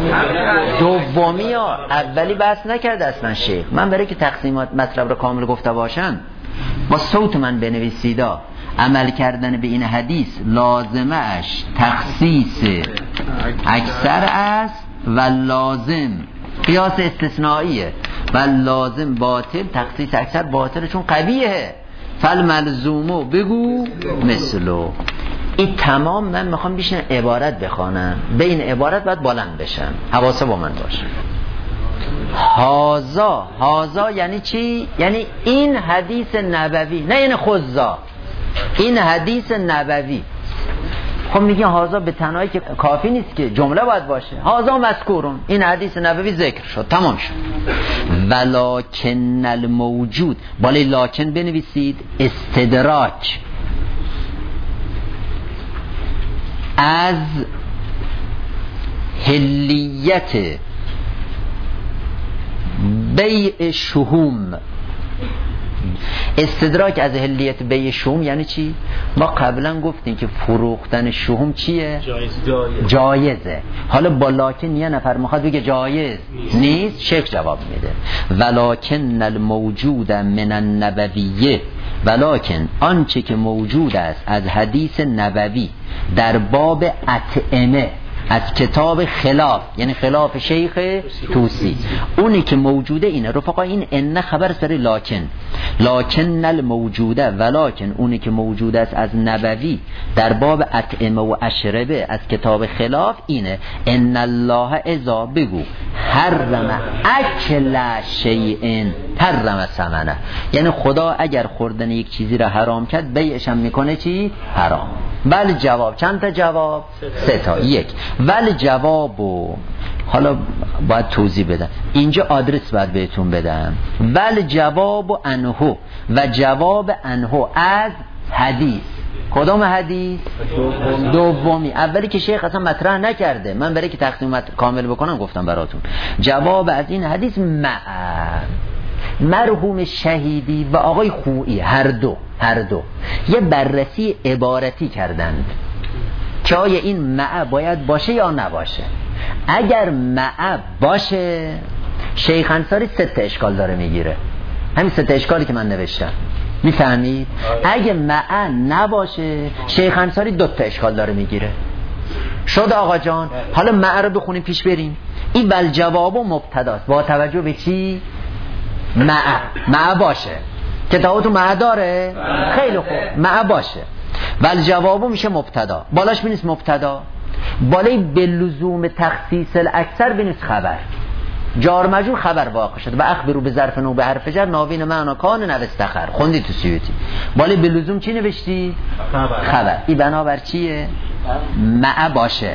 دومی ها، اولی بحث نکرده اصلا شیخ. من برای که تقسیمات مطلب رو کامل گفته باشم با صوت من بنویسیدا. عمل کردن به این حدیث لازمه اش تخصیص اکثر است و لازم قیاس استثنائیه و لازم باطل. تخصیص اکثر باطل چون قبیحه. فالملزومو بگو مثلو. این تمام من میخوام بیشتر عبارت بخوانم، به این عبارت باید بلند بشم، حواسه با من باشه. هازا یعنی چی؟ یعنی این حدیث نبوی، نه یعنی خزا، این حدیث نبوی. خب میگن هازا به تنهایی که کافی نیست که جمله باید باشه. هازا مذکورون، این حدیث نبوی ذکر شد، تمام شد. ولکن الموجود، بالای لاکن بنویسید استدراک از حلیت بیع شحوم. استدراک از حلیت بیع شحوم یعنی چی؟ ما قبلا گفتیم که فروختن شحوم چیه؟ جایزه. حالا با لاکن یه نفر میخواد بگه جایز نیست، شیخ جواب میده ولکن الموجود من النبویه، ولکن آنچه که موجود است از حدیث نبوی در باب اطعمه از کتاب خلاف، یعنی خلاف شیخ توسی، اونی که موجوده اینه. رفقا این ان خبر سر لاکن الموجوده، ولکن اونی که موجود است از نبوی در باب اطعمه و اشربه از کتاب خلاف اینه ان الله اذا بگو حرم اکل شیء حرم ثمنه، یعنی خدا اگر خوردن یک چیزی را حرام کرد بیعش هم میکنه چی؟ حرام. بله جواب چند تا جواب؟ 3 تا. یک ولی جوابو حالا باید توضیح بدم، اینجا آدرس باید بهتون بدم. ولی جواب انهو و جواب انهو از حدیث کدام حدیث؟ دومی. اولی که شیخ اصلا مطرح نکرده، من برای که تقسیم کامل بکنم گفتم براتون. جواب از این حدیث مرحوم شهیدی و آقای خویی هر دو یه بررسی عبارتی کردند که آیا این مع باید باشه یا نباشه. اگر مع باشه شیخ انصاری 3 اشکال داره میگیره، همین 3 اشکالی که من نوشتم، میفهمید؟ اگه مع نباشه شیخ انصاری 2 اشکال داره میگیره. شد آقا جان؟ حالا مع رو بخونیم پیش بریم. این بل جواب و مبتداست با توجه به چی؟ مع باشه. کتابتون مع داره؟ خیلی خوب، مع باشه. بل جوابو میشه مبتدا، بالاش بینیست مبتدا، بالای به لزوم تخصیص الاکثر بینیست خبر، جار مجرور خبر واقع شد و اخبرو به ظرف نو به حرف جر ناوین معنا کان نوستخر. خوندی تو سیوطی بالای به لزوم چی نوشتی؟ خبر. این بنابر چیه؟ مع باشه.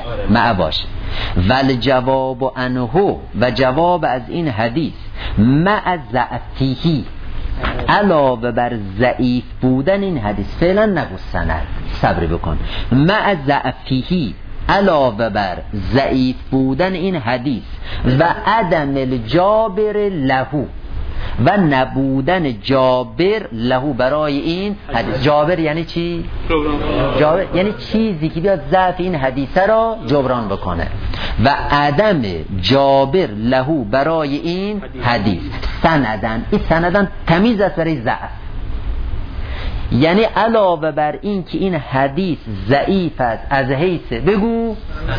ول جواب عنه و جواب از این حدیث مع ضعفیه، علاوه بر ضعیف بودن این حدیث، فعلا نگو سند، صبر بکن، مع ضعفیه علاوه بر ضعیف بودن این حدیث و عدم الجابر لهو و نبودن جابر لهو برای این حدیث. جابر یعنی چی؟ جابر یعنی چیزی که بیاد ضعف این حدیث را جبران بکنه و عدم جابر لهو برای این حدیث. سندن، این سندن تمیز است برای ضعف، یعنی علاوه بر این که این حدیث ضعیف است از حیث بگو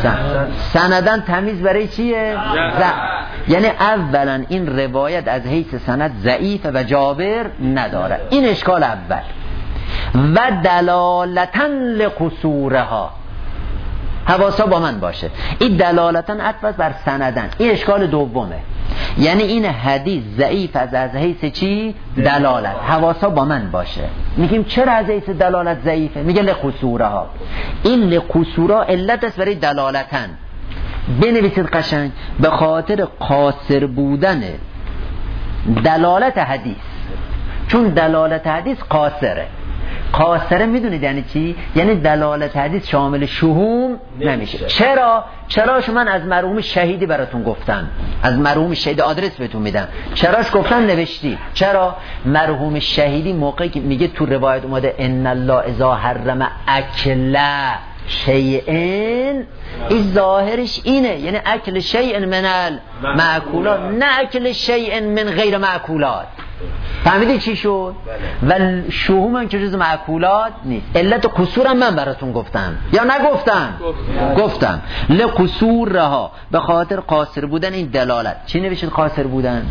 سندن تمیز برای چیه؟ ضعف. یعنی اولا این روایت از حیث سند ضعیف و جابر نداره. این اشکال اول. و دلالتا لقصورها، حواسا با من باشه، این دلالتا عطف بر سندن، این اشکال دومه. یعنی این حدیث ضعیف از حیث چی؟ دلالت. حواسا با من باشه. میگیم چرا از حیث دلالت ضعیفه؟ میگه لقصورها. این لقصورها علت است برای دلالتن. بنویسید قشنگ، به خاطر قاصر بودن دلالت حدیث، چون دلالت حدیث قاصره میدونید یعنی چی؟ یعنی دلالت حدیث شامل شهوم نمیشه. چراش من از مرحوم شهیدی براتون گفتم، از مرحوم شهیدی آدرس بهتون میدم. چراش گفتم نوشتی. چرا؟ مرحوم شهیدی موقعی که میگه تو روایت اومده ان الله اذا حرم اکل شیئن، این ظاهرش اینه، یعنی اکل شیئن من المأکولات، نه اکل شیئن من غیر مأکولات. فهمیدی چی شد؟ و شهوم هم که جز معقولات نیست. علت قصورم من براتون گفتم یا نگفتم؟ گفتم لقصورها، به خاطر قاصر بودن این دلالت. چی نوشید قاصر بودن؟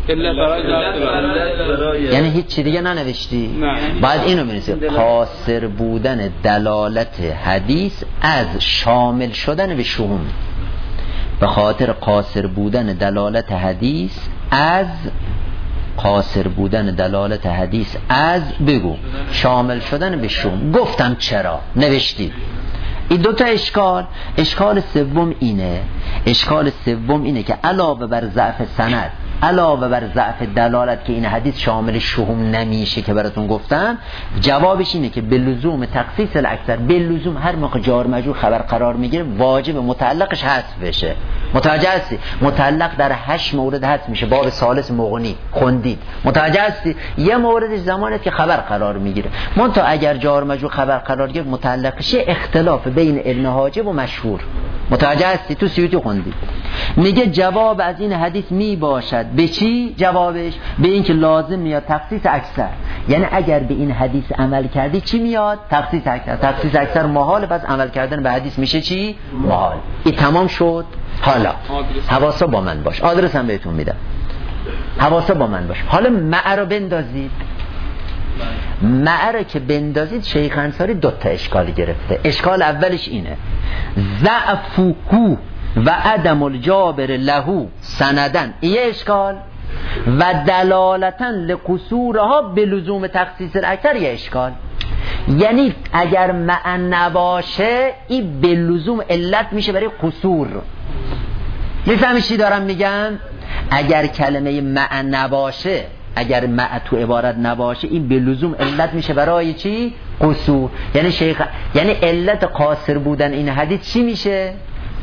یعنی هیچ چی دیگه ننوشتی؟ باید اینو بنویسی، قاصر بودن دلالت حدیث از شامل شدن به شهوم، به خاطر قاصر بودن دلالت حدیث از قاصر بودن دلالت حدیث از بگو شامل شدن به شوم. گفتم چرا نوشتی. این 2 اشکال. اشکال سوم اینه که علاوه بر ضعف سند، علاوه بر ضعف دلالت که این حدیث شامل شهوم نمیشه که براتون گفتم، جوابش اینه که به لزوم تخصیص الاکثر، به لزوم هر موقع جار مجرور خبر قرار میگیره واجب متعلقش حذف بشه. متوجه هستی؟ متعلق در 8 مورد حذف میشه. باب ثالث مغنی خوندید. متوجه هستی؟ یه موردش زمانی که خبر قرار میگیره. منتها اگر جار مجرور خبر قرار گرفت متعلقش اختلاف بین ابن حاجب و مشهور. متوجه هستی؟ تو سیوطی خوندی. میگه جواب از این حدیث می باشد به چی؟ جوابش به این که لازم میاد تخصیص اکثر. یعنی اگر به این حدیث عمل کردی چی میاد؟ تخصیص اکثر. تخصیص اکثر محال، پس عمل کردن به حدیث میشه چی؟ محال. این تمام شد. حالا حواسا با من باش، آدرس هم بهتون میدم، حواسا با من باش. حالا مع رو بندازید. مع رو که بندازید شیخ انصاری 2 اشکال گرفته. اشکال اولش اینه ضعفه و عدم الجابر له سندن، این اشکال، و دلالتا لقصورها به لزوم تخصیص الاکثر، یه اشکال. یعنی اگر مع نباشه این به لزوم علت میشه برای قصور. میفهمی چی دارم میگم؟ اگر کلمه مع نباشه، اگر مع تو عبارت نباشه، این به لزوم علت میشه برای چی؟ قصور. یعنی شیخ، یعنی علت قاصر بودن این حدیث چی میشه؟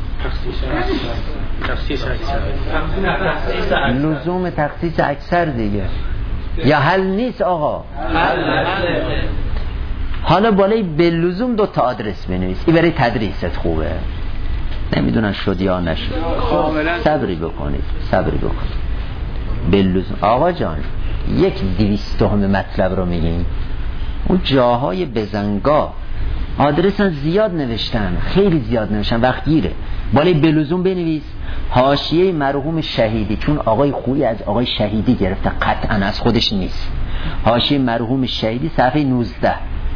لزوم تخصیص اکثر دیگه. یا حل نیست آقا؟ حالا بالای به لزوم 2 تا آدرس بنویس. این برای تدریست خوبه. نمیدونن شد یا نشد. صبری بکنید. به لزوم. آقا جان یک 200 مطلب رو میگیم، اون جاهای بزنگاه آدرس زیاد نوشتن، خیلی زیاد نوشتن، وقت گیره. بالای به لزوم بنویس حاشیه مرحوم شهیدی، چون آقای خویی از آقای شهیدی گرفته، قطعا از خودش نیست. حاشیه مرحوم شهیدی صفحه 19.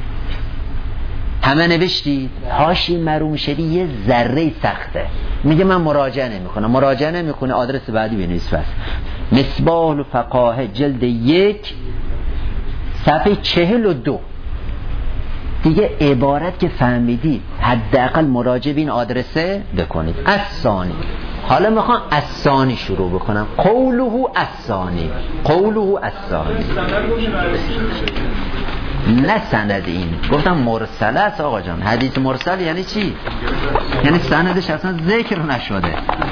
همه نوشتید؟ حاشیه مرحوم شهیدی یه ذره سخته، میگه من مراجعه نمیکنه. آدرس بعدی بنویس. بس مصباح الفقاهه جلد 1 صفحه 42. دیگه عبارت که فهمیدید حداقل مراجعه به این آدرسه بکنید. الثانی، حالا میخوام الثانی شروع بکنم. قوله الثانی. نه سند، این گفتم مرسله است آقا جان. حدیث مرسل یعنی چی؟ یعنی سندش اصلا ذکر نشده.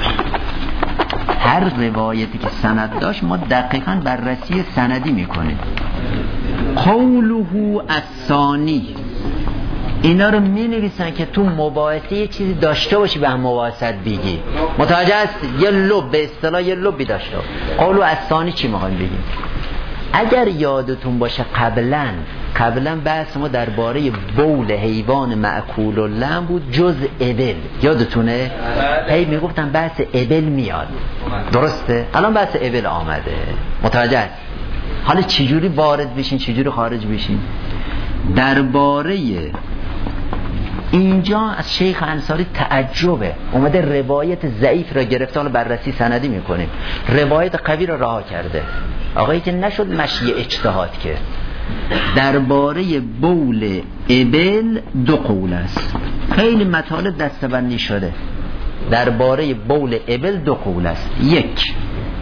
هر روایتی که سند داشت ما دقیقاً بررسی سندی میکنیم. قوله الثانی، اینا رو می نویسن که تو مباحثه یه چیزی داشته باشی به هم مباحثت بگی. متوجه هست؟ یه لب، به اصطلاح یه لبی داشته. قول الثانی چی میخوایم بگیم؟ اگر یادتون باشه قبلا بحث ما درباره بول حیوان مأکول اللحم بود جز ابل. یادتونه؟ هی میگفتن بحث ابل میاد، درسته؟ الان بحث ابل آمده. متوجه هست؟ حالا چجوری وارد بشین چجوری خارج بشین؟ درباره اینجا از شیخ انصاری تعجبه، اومده روایت ضعیف را گرفته، حالا بررسی سندی میکنیم. روایت قوی را رها کرده. آقایی که نشد مشی اجتهاد که درباره بول ابل 2 قول است. خیلی مطالب دستبندی شده. درباره بول ابل 2 قول است. 1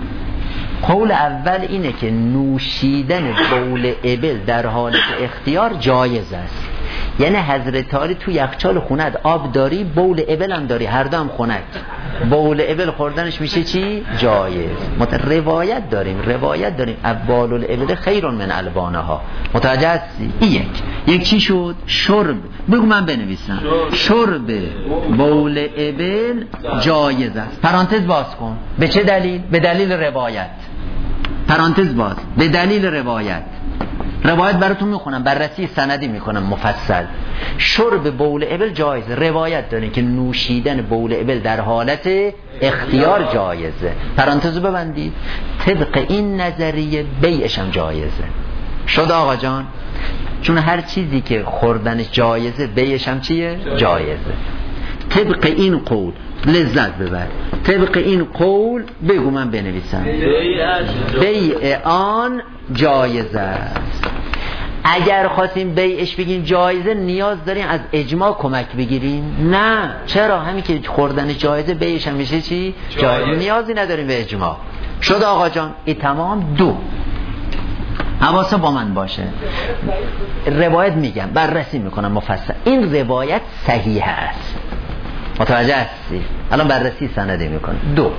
قول اول اینه که نوشیدن بول ابل در حالت اختیار جایز است. یعنی حضرت علی تو یخچال خونت آب داری، بول ابل هم داری، هر دو هم خونت، بول ابل خوردنش میشه چی؟ جایز. روایت داریم ابوال الابل خیر من البانها. متوجه هستی؟ یک چی شد؟ شرب. بگو من بنویسم. شرب بول ابل جایز است. پرانتز باز کن. به چه دلیل؟ به دلیل روایت. پرانتز باز. به دلیل روایت براتون میخونم، بررسی سندی میکنم مفصل. شرب بول ابل جایز. روایت داره که نوشیدن بول ابل در حالت اختیار جایزه. پرانتزو ببندید. طبق این نظریه بیعش هم جایزه. شد آقا جان؟ چون هر چیزی که خوردنش جایزه بیعش هم چیه؟ جایزه. طبق این قول لذت ببر. طبق این قول بگو من بنویسم. بیع آن جایزه است. اگر خواستیم بیعش بگیم جایزه نیاز داریم از اجماع کمک بگیریم؟ نه. چرا؟ همین که خوردن جایزه بیعش هم میشه چی؟ جایزه. نیازی نداریم به اجماع. شد آقا جان؟ این تمام. 2 حواسا با من باشه. روایت میگم بررسی میکنم مفصل. این روایت صحیح است. متوجه هستی؟ الان بررسی سندی میکنه.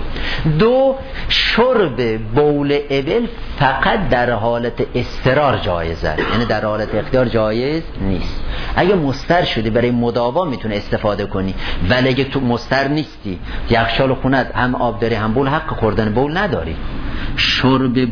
2 شرب بول ابل فقط در حالت اضطرار جایزه، یعنی در حالت اختیار جایز نیست. اگه مضطر شدی برای مداوا میتونه استفاده کنی، ولی اگه تو مضطر نیستی، یخچال خونت هم آب داری هم بول، حق خوردن بول نداری. شرب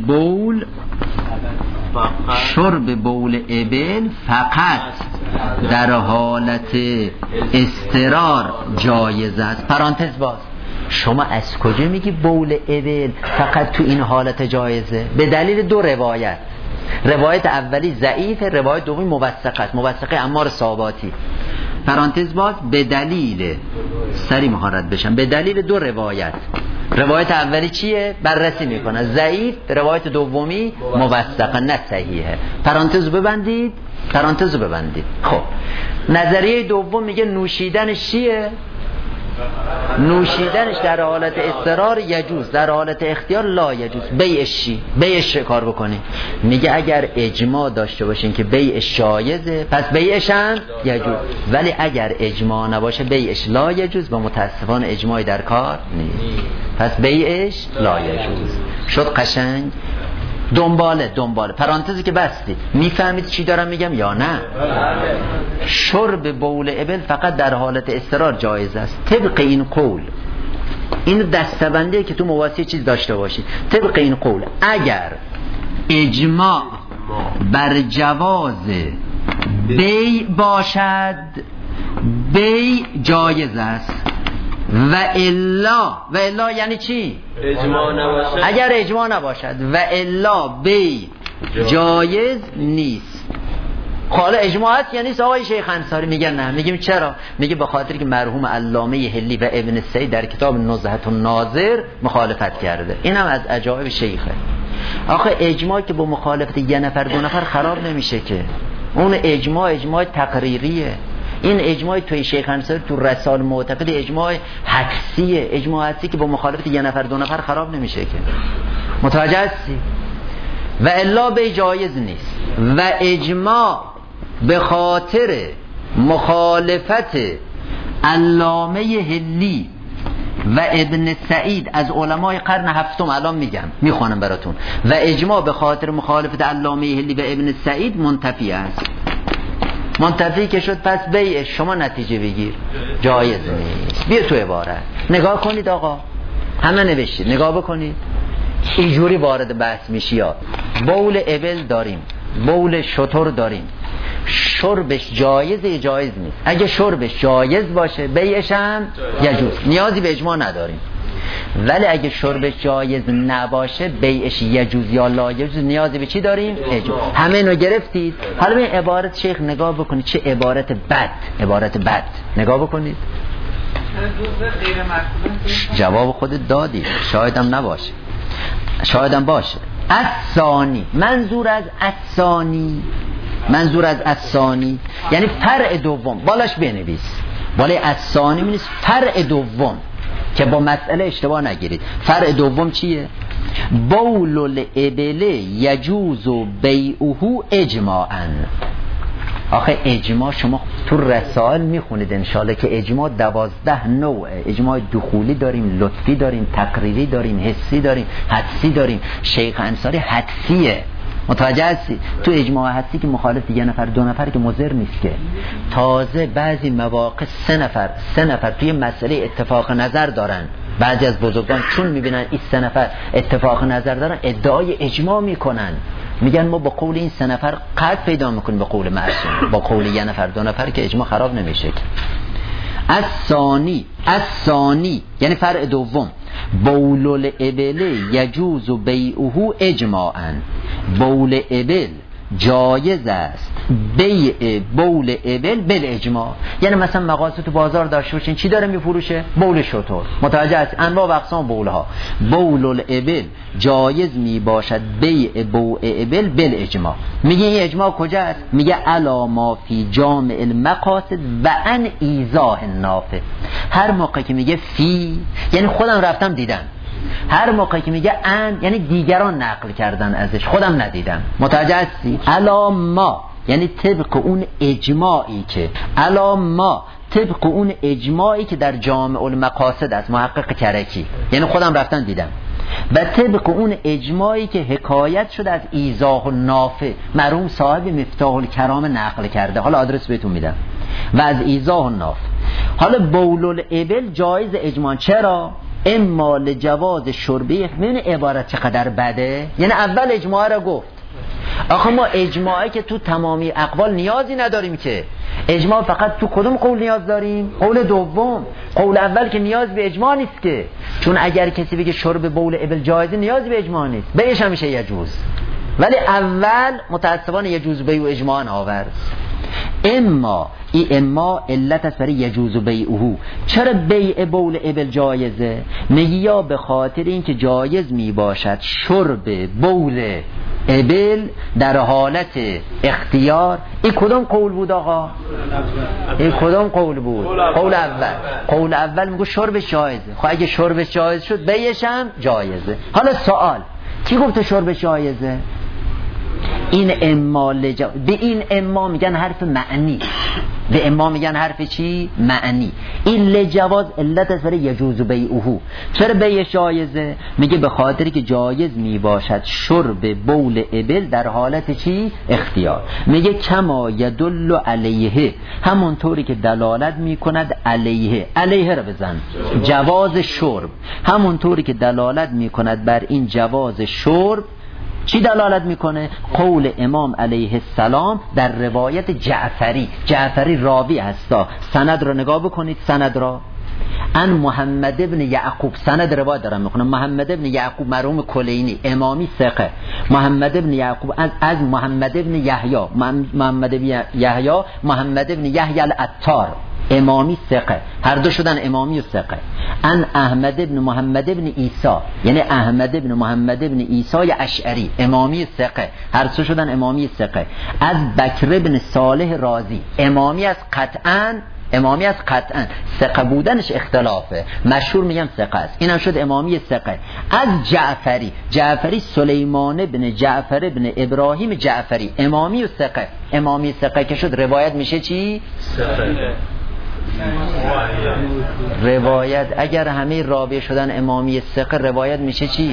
بول ابل فقط در حالت اضطرار جایز است. پرانتز باز. شما از کجا میگی بول ابل فقط تو این حالت جایزه؟ به دلیل 2 روایت. روایت اولی ضعیفه، روایت دومی موثقه است. موثقه عمار ثاباتی. پرانتز باز. به دلیل سری مهارت بشم. به دلیل 2 روایت. روایت اولی چیه؟ بررسی میکنه. ضعیف. روایت دومی موثقه نه صحیحه. پرانتزو ببندید. خب نظریه دوم میگه نوشیدن چیه؟ نوشیدنش در حالت اضطرار یجوز، در حالت اختیار لا یجوز. بیعش کار بکنی. میگه اگر اجماع داشته باشین که بیعش جایزه پس بیعش هم یجوز، ولی اگر اجماع نباشه بیعش لا یجوز و متاسفانه اجماعی در کار نیست، پس بیعش لا یجوز. شد قشنگ؟ دنباله پرانتزی که بستی. میفهمید چی دارم میگم یا نه؟ شرب بول ابل فقط در حالت اضطرار جایز است. طبق این قول، این دستبندی که تو مواسی چیز داشته باشی، طبق این قول اگر اجماع بر جواز بیع باشد بیع جایز است، و الا یعنی چی؟ اجماع نباشد. اگر اجماع نباشد و الا بیع جایز نیست. حالا اجماع هست یعنی آقای شیخ انصاری میگن نه. میگیم چرا؟ میگه به خاطر که مرحوم علامه حلی و ابن سعید در کتاب نزهة الناظر مخالفت کرده. این هم از عجایب شیخه. آخه اجماع که با مخالفت یه نفر دو نفر خراب نمیشه که. اون اجماع تقریریه. این اجماع توی شیخ انصاری تو رسال معتقد اجماع حدسیه. اجماع حدسی که با مخالفت یه نفر دو نفر خراب نمیشه که. متوجه هستی؟ و الا به جایز نیست. و اجماع به خاطر مخالفت علامه حلی و ابن سعید از علمای قرن هفتم، الان میخوانم براتون، و اجماع به خاطر مخالفت علامه حلی و ابن سعید منتفی است. منتفی که شد پس بیع شما نتیجه بگیر جایز نیست. بیا تو عبارت نگاه کنید آقا، همه نوشتید، نگاه بکنید. اینجوری وارد بحث میشی. یا بول ابل داریم، بول شتر داریم، شربش جایزه جایز نیست. اگه شربش جایز باشه بیعش هم یجوز، نیازی به اجماع نداریم. ولی اگه شربش جایز نباشه بیعش یجوز یا لا یجوز، نیازی به چی داریم؟ اجماع. همه اینو گرفتید؟ حالا به عبارت شیخ نگاه بکنید، چه عبارت بد نگاه بکنید. جواب خودت دادی، شایدم نباشه، شایدم باشه. الثانی، منظور از الثانی یعنی فرع دوم. بالاش بنویس، بالای الثانی نیست، فرع دوم، که با مسئله اشتباه نگیرید. فرع دوم چیه؟ بول الابل یجوز بیعه اجماعا. آخه اجماع شما تو رسائل میخونید انشالله که اجماع 12 نوعه. اجماع دخولی داریم، لطفی داریم، تقریری داریم، حسی داریم، حدسی داریم. شیخ انصاری حدسیه، متوجه هستی؟ تو اجماع حدسی که مخالف یه نفر دو نفر که مضر نیست که. تازه بعضی مواقع سه نفر توی مسئله اتفاق نظر دارن. بعضی از بزرگان چون میبینن این 3 نفر اتفاق نظر دارن ادعای اجماع میکنن، میگن ما با قول این 3 نفر قطع پیدا میکنیم به قول معصوم، با قول یه نفر دو نفر که اجماع خراب نمیشه. الثانی یعنی فرع دوم، بول الابل یجوز بیعه اجماعا. بول ابل جایز است بیع بول ابل بالاجماع. یعنی مثلا مغازه تو بازار داشته باشین چی داره میفروشه؟ بول شتر. متوجه است؟ انواع و اقسام بولها. بول الابل جایز می باشد بیع بول ابل بالاجماع. میگه این اجماع کجاست؟ میگه علا ما فی جامع المقاصد و ان ایضاح النافع. هر موقع که میگه فی یعنی خودم رفتم دیدم، هر موقعی که میگه ان یعنی دیگران نقل کردن ازش، خودم ندیدم. متوجه هستی؟ الا ما یعنی طبق اون اجماعی که در جامع المقاصد است، محقق کرکی، یعنی خودم رفتم دیدم. و طبق اون اجماعی که حکایت شده از ایضاح النافع، مرحوم صاحب مفتاح الکرام نقل کرده. حالا آدرس بهتون میدم. و از ایضاح النافع. حالا بول الابل جایز اجماع. چرا؟ اما لجواز شربه. ببین عبارت چقدر بده. یعنی اول اجماع را گفت. آخه ما اجماعی که تو تمامی اقوال نیازی نداریم که. اجماع فقط تو کدوم قول نیاز داریم؟ قول دوم. قول اول که نیاز به اجماع نیست که، چون اگر کسی بگه شرب بول ابل جایزه نیازی به اجماع نیست، بهش همیشه یجوز. ولی اول متأسفانه یجوز بیع و اجماع آورد. اما علت است برای یجوز بیعه. چرا بیع بول ابل جایزه؟ میگه یا به خاطر اینکه جایز می باشد شرب بول ابل در حالت اختیار. این کدام قول بود آقا؟ این کدام قول بود؟ قول اول میگه شربش جایزه. خب اگه شربش جایز شد بیعش هم جایزه. حالا سوال، کی گفته شربش جایزه؟ این اما به این اما میگن حرف معنی، به اما میگن حرف چی؟ معنی. این لجواز علت است برای یجوز بیعه. چرا بیعش جایزه؟ میگه به خاطری که جایز میباشد شرب بول ابل در حالت چی؟ اختیار. میگه کما یدل علیه، همونطوری که دلالت میکند علیه، علیه رو بزن، جواز شرب، همونطوری که دلالت میکند بر این جواز شرب. چی دلالت میکنه؟ قول امام علیه السلام در روایت جعفری راوی هستا. سند رو نگاه بکنید، سند را ان محمد ابن یعقوب، سند روایت دارم میخونم، محمد ابن یعقوب مرحوم کلینی امامی ثقه، محمد ابن یعقوب از محمد ابن یحیی، محمد ابن یحیی العطار امامی ثقه، هر دو شدن امامی و ثقه. ان احمد ابن محمد ابن عیسی، یعنی احمد ابن محمد ابن عیسی اشعری امامی ثقه، هر دو شدن امامی ثقه. از بکر ابن صالح رازی امامی از قطعا ثقه بودنش اختلافه، مشهور میگم ثقه است، اینم شد امامی ثقه. از جعفری سلیمان ابن جعفر ابن ابراهیم جعفری امامی و ثقه، امامی ثقه که شد روایت میشه چی؟ ثقه. روایت اگر همه راوی شدن امامی ثقه روایت میشه چی؟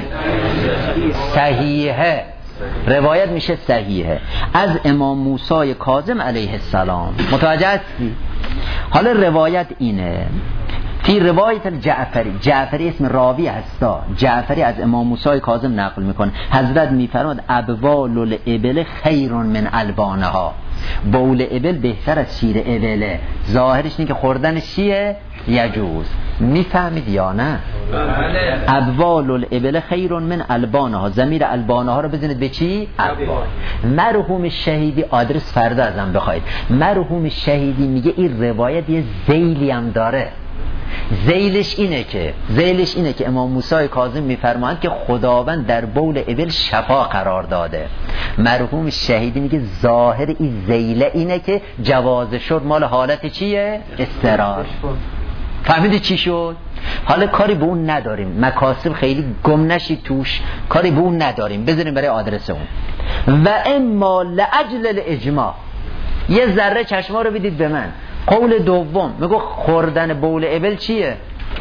صحیحه، روایت میشه صحیحه. از امام موسی کاظم علیه السلام. متوجه هستی؟ حالا روایت اینه، فی روایت جعفری اسم راوی هستا، جعفری از امام موسی کاظم نقل میکنه، حضرت میفرماد ابوال الابل خیر من البانها، بول ابل بهتر از شیر ابله. ظاهرش اینه که خوردنش چیه؟ یجوز. میفهمید یا نه؟ ابوال الابل خیر من البانها، ضمیر البانها رو بزنید به چی؟ ابوال. مرحوم شهیدی، آدرس فردا ازم بخواید، مرحوم شهیدی میگه این روایت یه ذیلی هم داره. ذیلش اینه که امام موسی کاظم میفرمایند که خداوند در بول ابل شفا قرار داده. مرحوم شهیدی میگه ظاهر این ذیله اینه که جواز شرب مال حالت چیه؟ استراحت. فهمیدی چی شد؟ حالا کاری به اون نداریم، مکاسب خیلی گم نشید توش، کاری به اون نداریم، بذاریم برای آدرس اون. و اما لاجل الاجماع، یه ذره چشما رو بدید به من. قول دوم میگه خوردن بول ابل چیه؟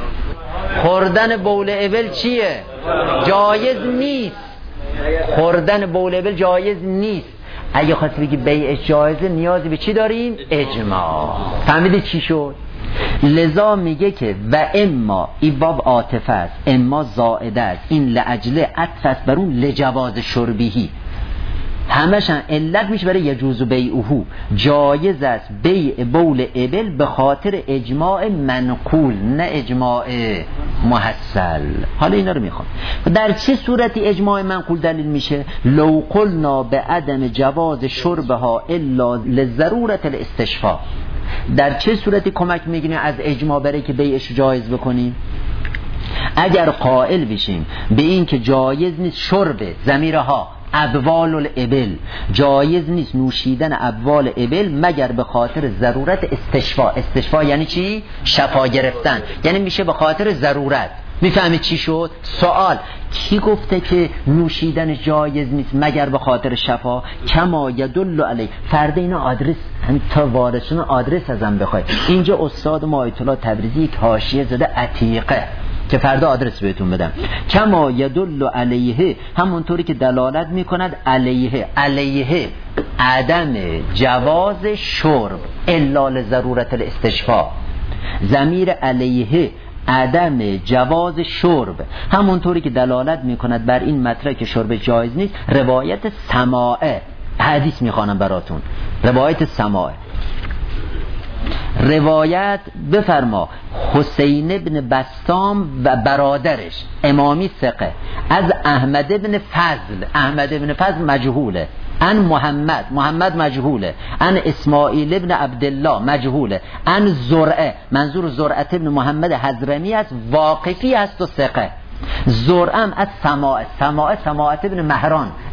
خوردن بول ابل چیه؟ جایز نیست. خوردن بول ابل جایز نیست. اگه خواست بگی بیعش جایزه نیازی به چی داریم؟ اجماع. فهمیدی چی شد؟ لذا میگه که و اما این باب عاطفه است، اما زائده است، این لاجل عطف است بر اون لجواز شربیهی، همشن علت میشه برای یجوز بیعه، جایز است بیع بول ابل به خاطر اجماع منقول، نه اجماع محصل. حالا اینا رو میخوام در چه صورتی اجماع منقول دلیل میشه؟ لو قلنا به عدم جواز شربها الا لضرورت الاستشفاء، در چه صورتی کمک میگیریم از اجماع برای که بیعش جایز بکنیم؟ اگر قائل بشیم به این که جایز نیست شرب ضمیرها ابوال الابل، جایز نیست نوشیدن ابوال ابل مگر به خاطر ضرورت استشفا. استشفا یعنی چی؟ شفا گرفتن، یعنی میشه به خاطر ضرورت. میفهمید چی شد؟ سوال، کی گفته که نوشیدن جایز نیست مگر به خاطر شفا؟ کما یدل علی. فرد اینا آدرس تا وارثون آدرس ازم بخوای، اینجا استاد ما آیت الله تبریزی یک حاشیه زده عتیقه که فردا آدرس بهتون بدم. کما یدل علیه، همونطوری که دلالت میکند علیه عدم جواز شرب الا لضرورت الاستشفاء. ضمیر علیه عدم جواز شرب همونطوری که دلالت میکند بر این مطلب که شرب جایز نیست. روایت سماعه، حدیث میخوانم براتون، روایت سماعه. روایت بفرما حسین ابن بسام و برادرش امامی ثقه از احمد ابن فضل مجهوله، ان محمد مجهوله، ان اسماعیل ابن عبدالله مجهوله، ان زرعه، منظور زرعه ابن محمد حضرمی است، واقفی است و ثقه. زرعم از سماعه ابن مهران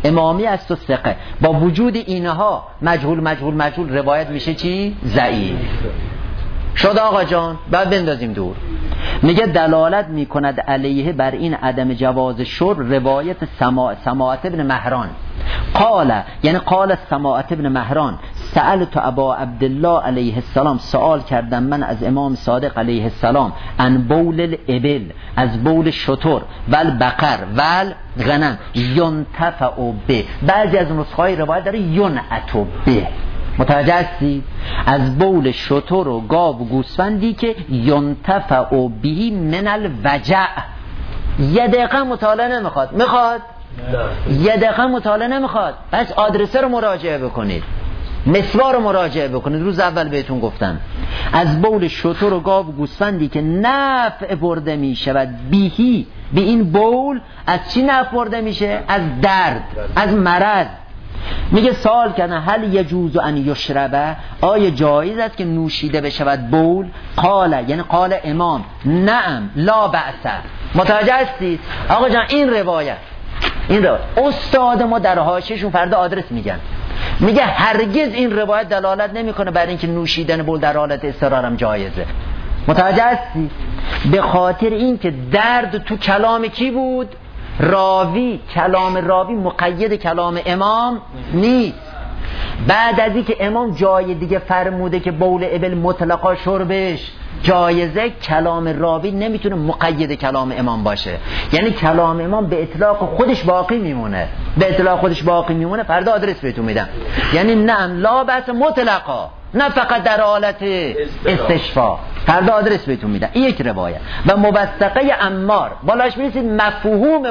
امامی است و ثقه. با وجود اینها مجهول روایت میشه چی؟ ضعیف. شد آقا جان؟ بعد بندازیم دور. میگه دلالت میکند علیه بر این عدم جواز شرب روایت سماعت ابن مهران قال، یعنی قال سماعت ابن مهران سألت ابا عبدالله علیه السلام، سوال کردم من از امام صادق علیه السلام ان بول الابل، از بول شتر ول بقر ول غنم ینتفع به. بعضی از نسخه‌های روایت داره ینعت به. متوجه هستی؟ از بول شتر و گاو و گوسفندی که ینتفع به من الوجع. یه دقیقه مطالعه نمیخواد. یه دقیقه مطالعه نمیخواد. بس آدرسه رو مراجعه بکنید، مسوار رو مراجعه بکنید. روز اول بهتون گفتم از بول شتر و گاو و گوسفندی که نفع برده می شود بیهی، به این بول از چی نفع برده میشه؟ از درد، از مرض. میگه سوال کردن هل یجوز ان یشربه، آیا جایز است که نوشیده بشود بول؟ قال، یعنی قال امام نعم لا بأس. متوجه هستید آقا جان؟ این روایت استاد ما در حاشیه‌شون فردا آدرس میگن، میگه هرگز این روایت دلالت نمیکنه بر اینکه نوشیدن بول در حالت اضطرار هم جایزه. متوجه هستی؟ به خاطر اینکه درد تو کلام کی بود؟ راوی. کلام راوی مقید کلام امام نیست. بعد از اینکه امام جای دیگه فرموده که بول ابل مطلقا شربش جایزه، کلام راوی نمیتونه مقید کلام امام باشه. یعنی کلام امام به اطلاق خودش باقی میمونه. فردا آدرس بهتون میدم. یعنی نعم لا بس مطلقا، نه فقط در حالت استشفا. فردا آدرس بهتون میدم. این یک روایت. و موثقه عمار، بالاش میرسید مفهوم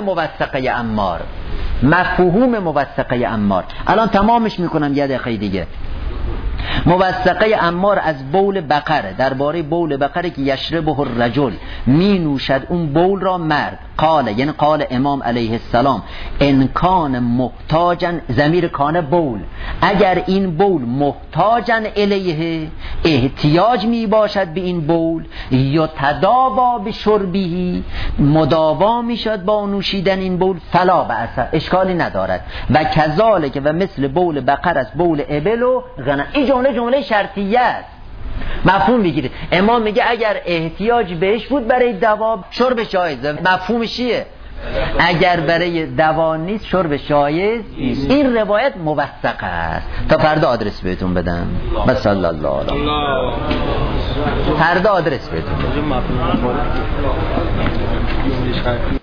موثقه عمار. الان تمامش میکنم یه دقیقه دیگه. موثقه عمار از بول بقره، درباره بول بقره که یشربه الرجل، می نوشد اون بول را مرد. قال، یعنی قال امام علیه السلام ان کان محتاجا، ضمیر کان بول، اگر این بول محتاجا الیه، احتیاج می باشد به این بول، یا تداوا به شربه، مداوا می شد با نوشیدن این بول، فلا بأس، اشکالی ندارد. و کذالک، و مثل بول بقر از بول ابل و غنم. این جمله شرطیه است. مفهوم بگیرید. امام میگه اگر احتیاج بهش بود برای دوا، شرب جایزه. مفهومش چیه؟ اگر برای دوا نیست شرب جایز نیست. این روایت موثقه است. تا فردا آدرس بهتون بدم. بس الله علیه. فردا آدرس بهتون بدم.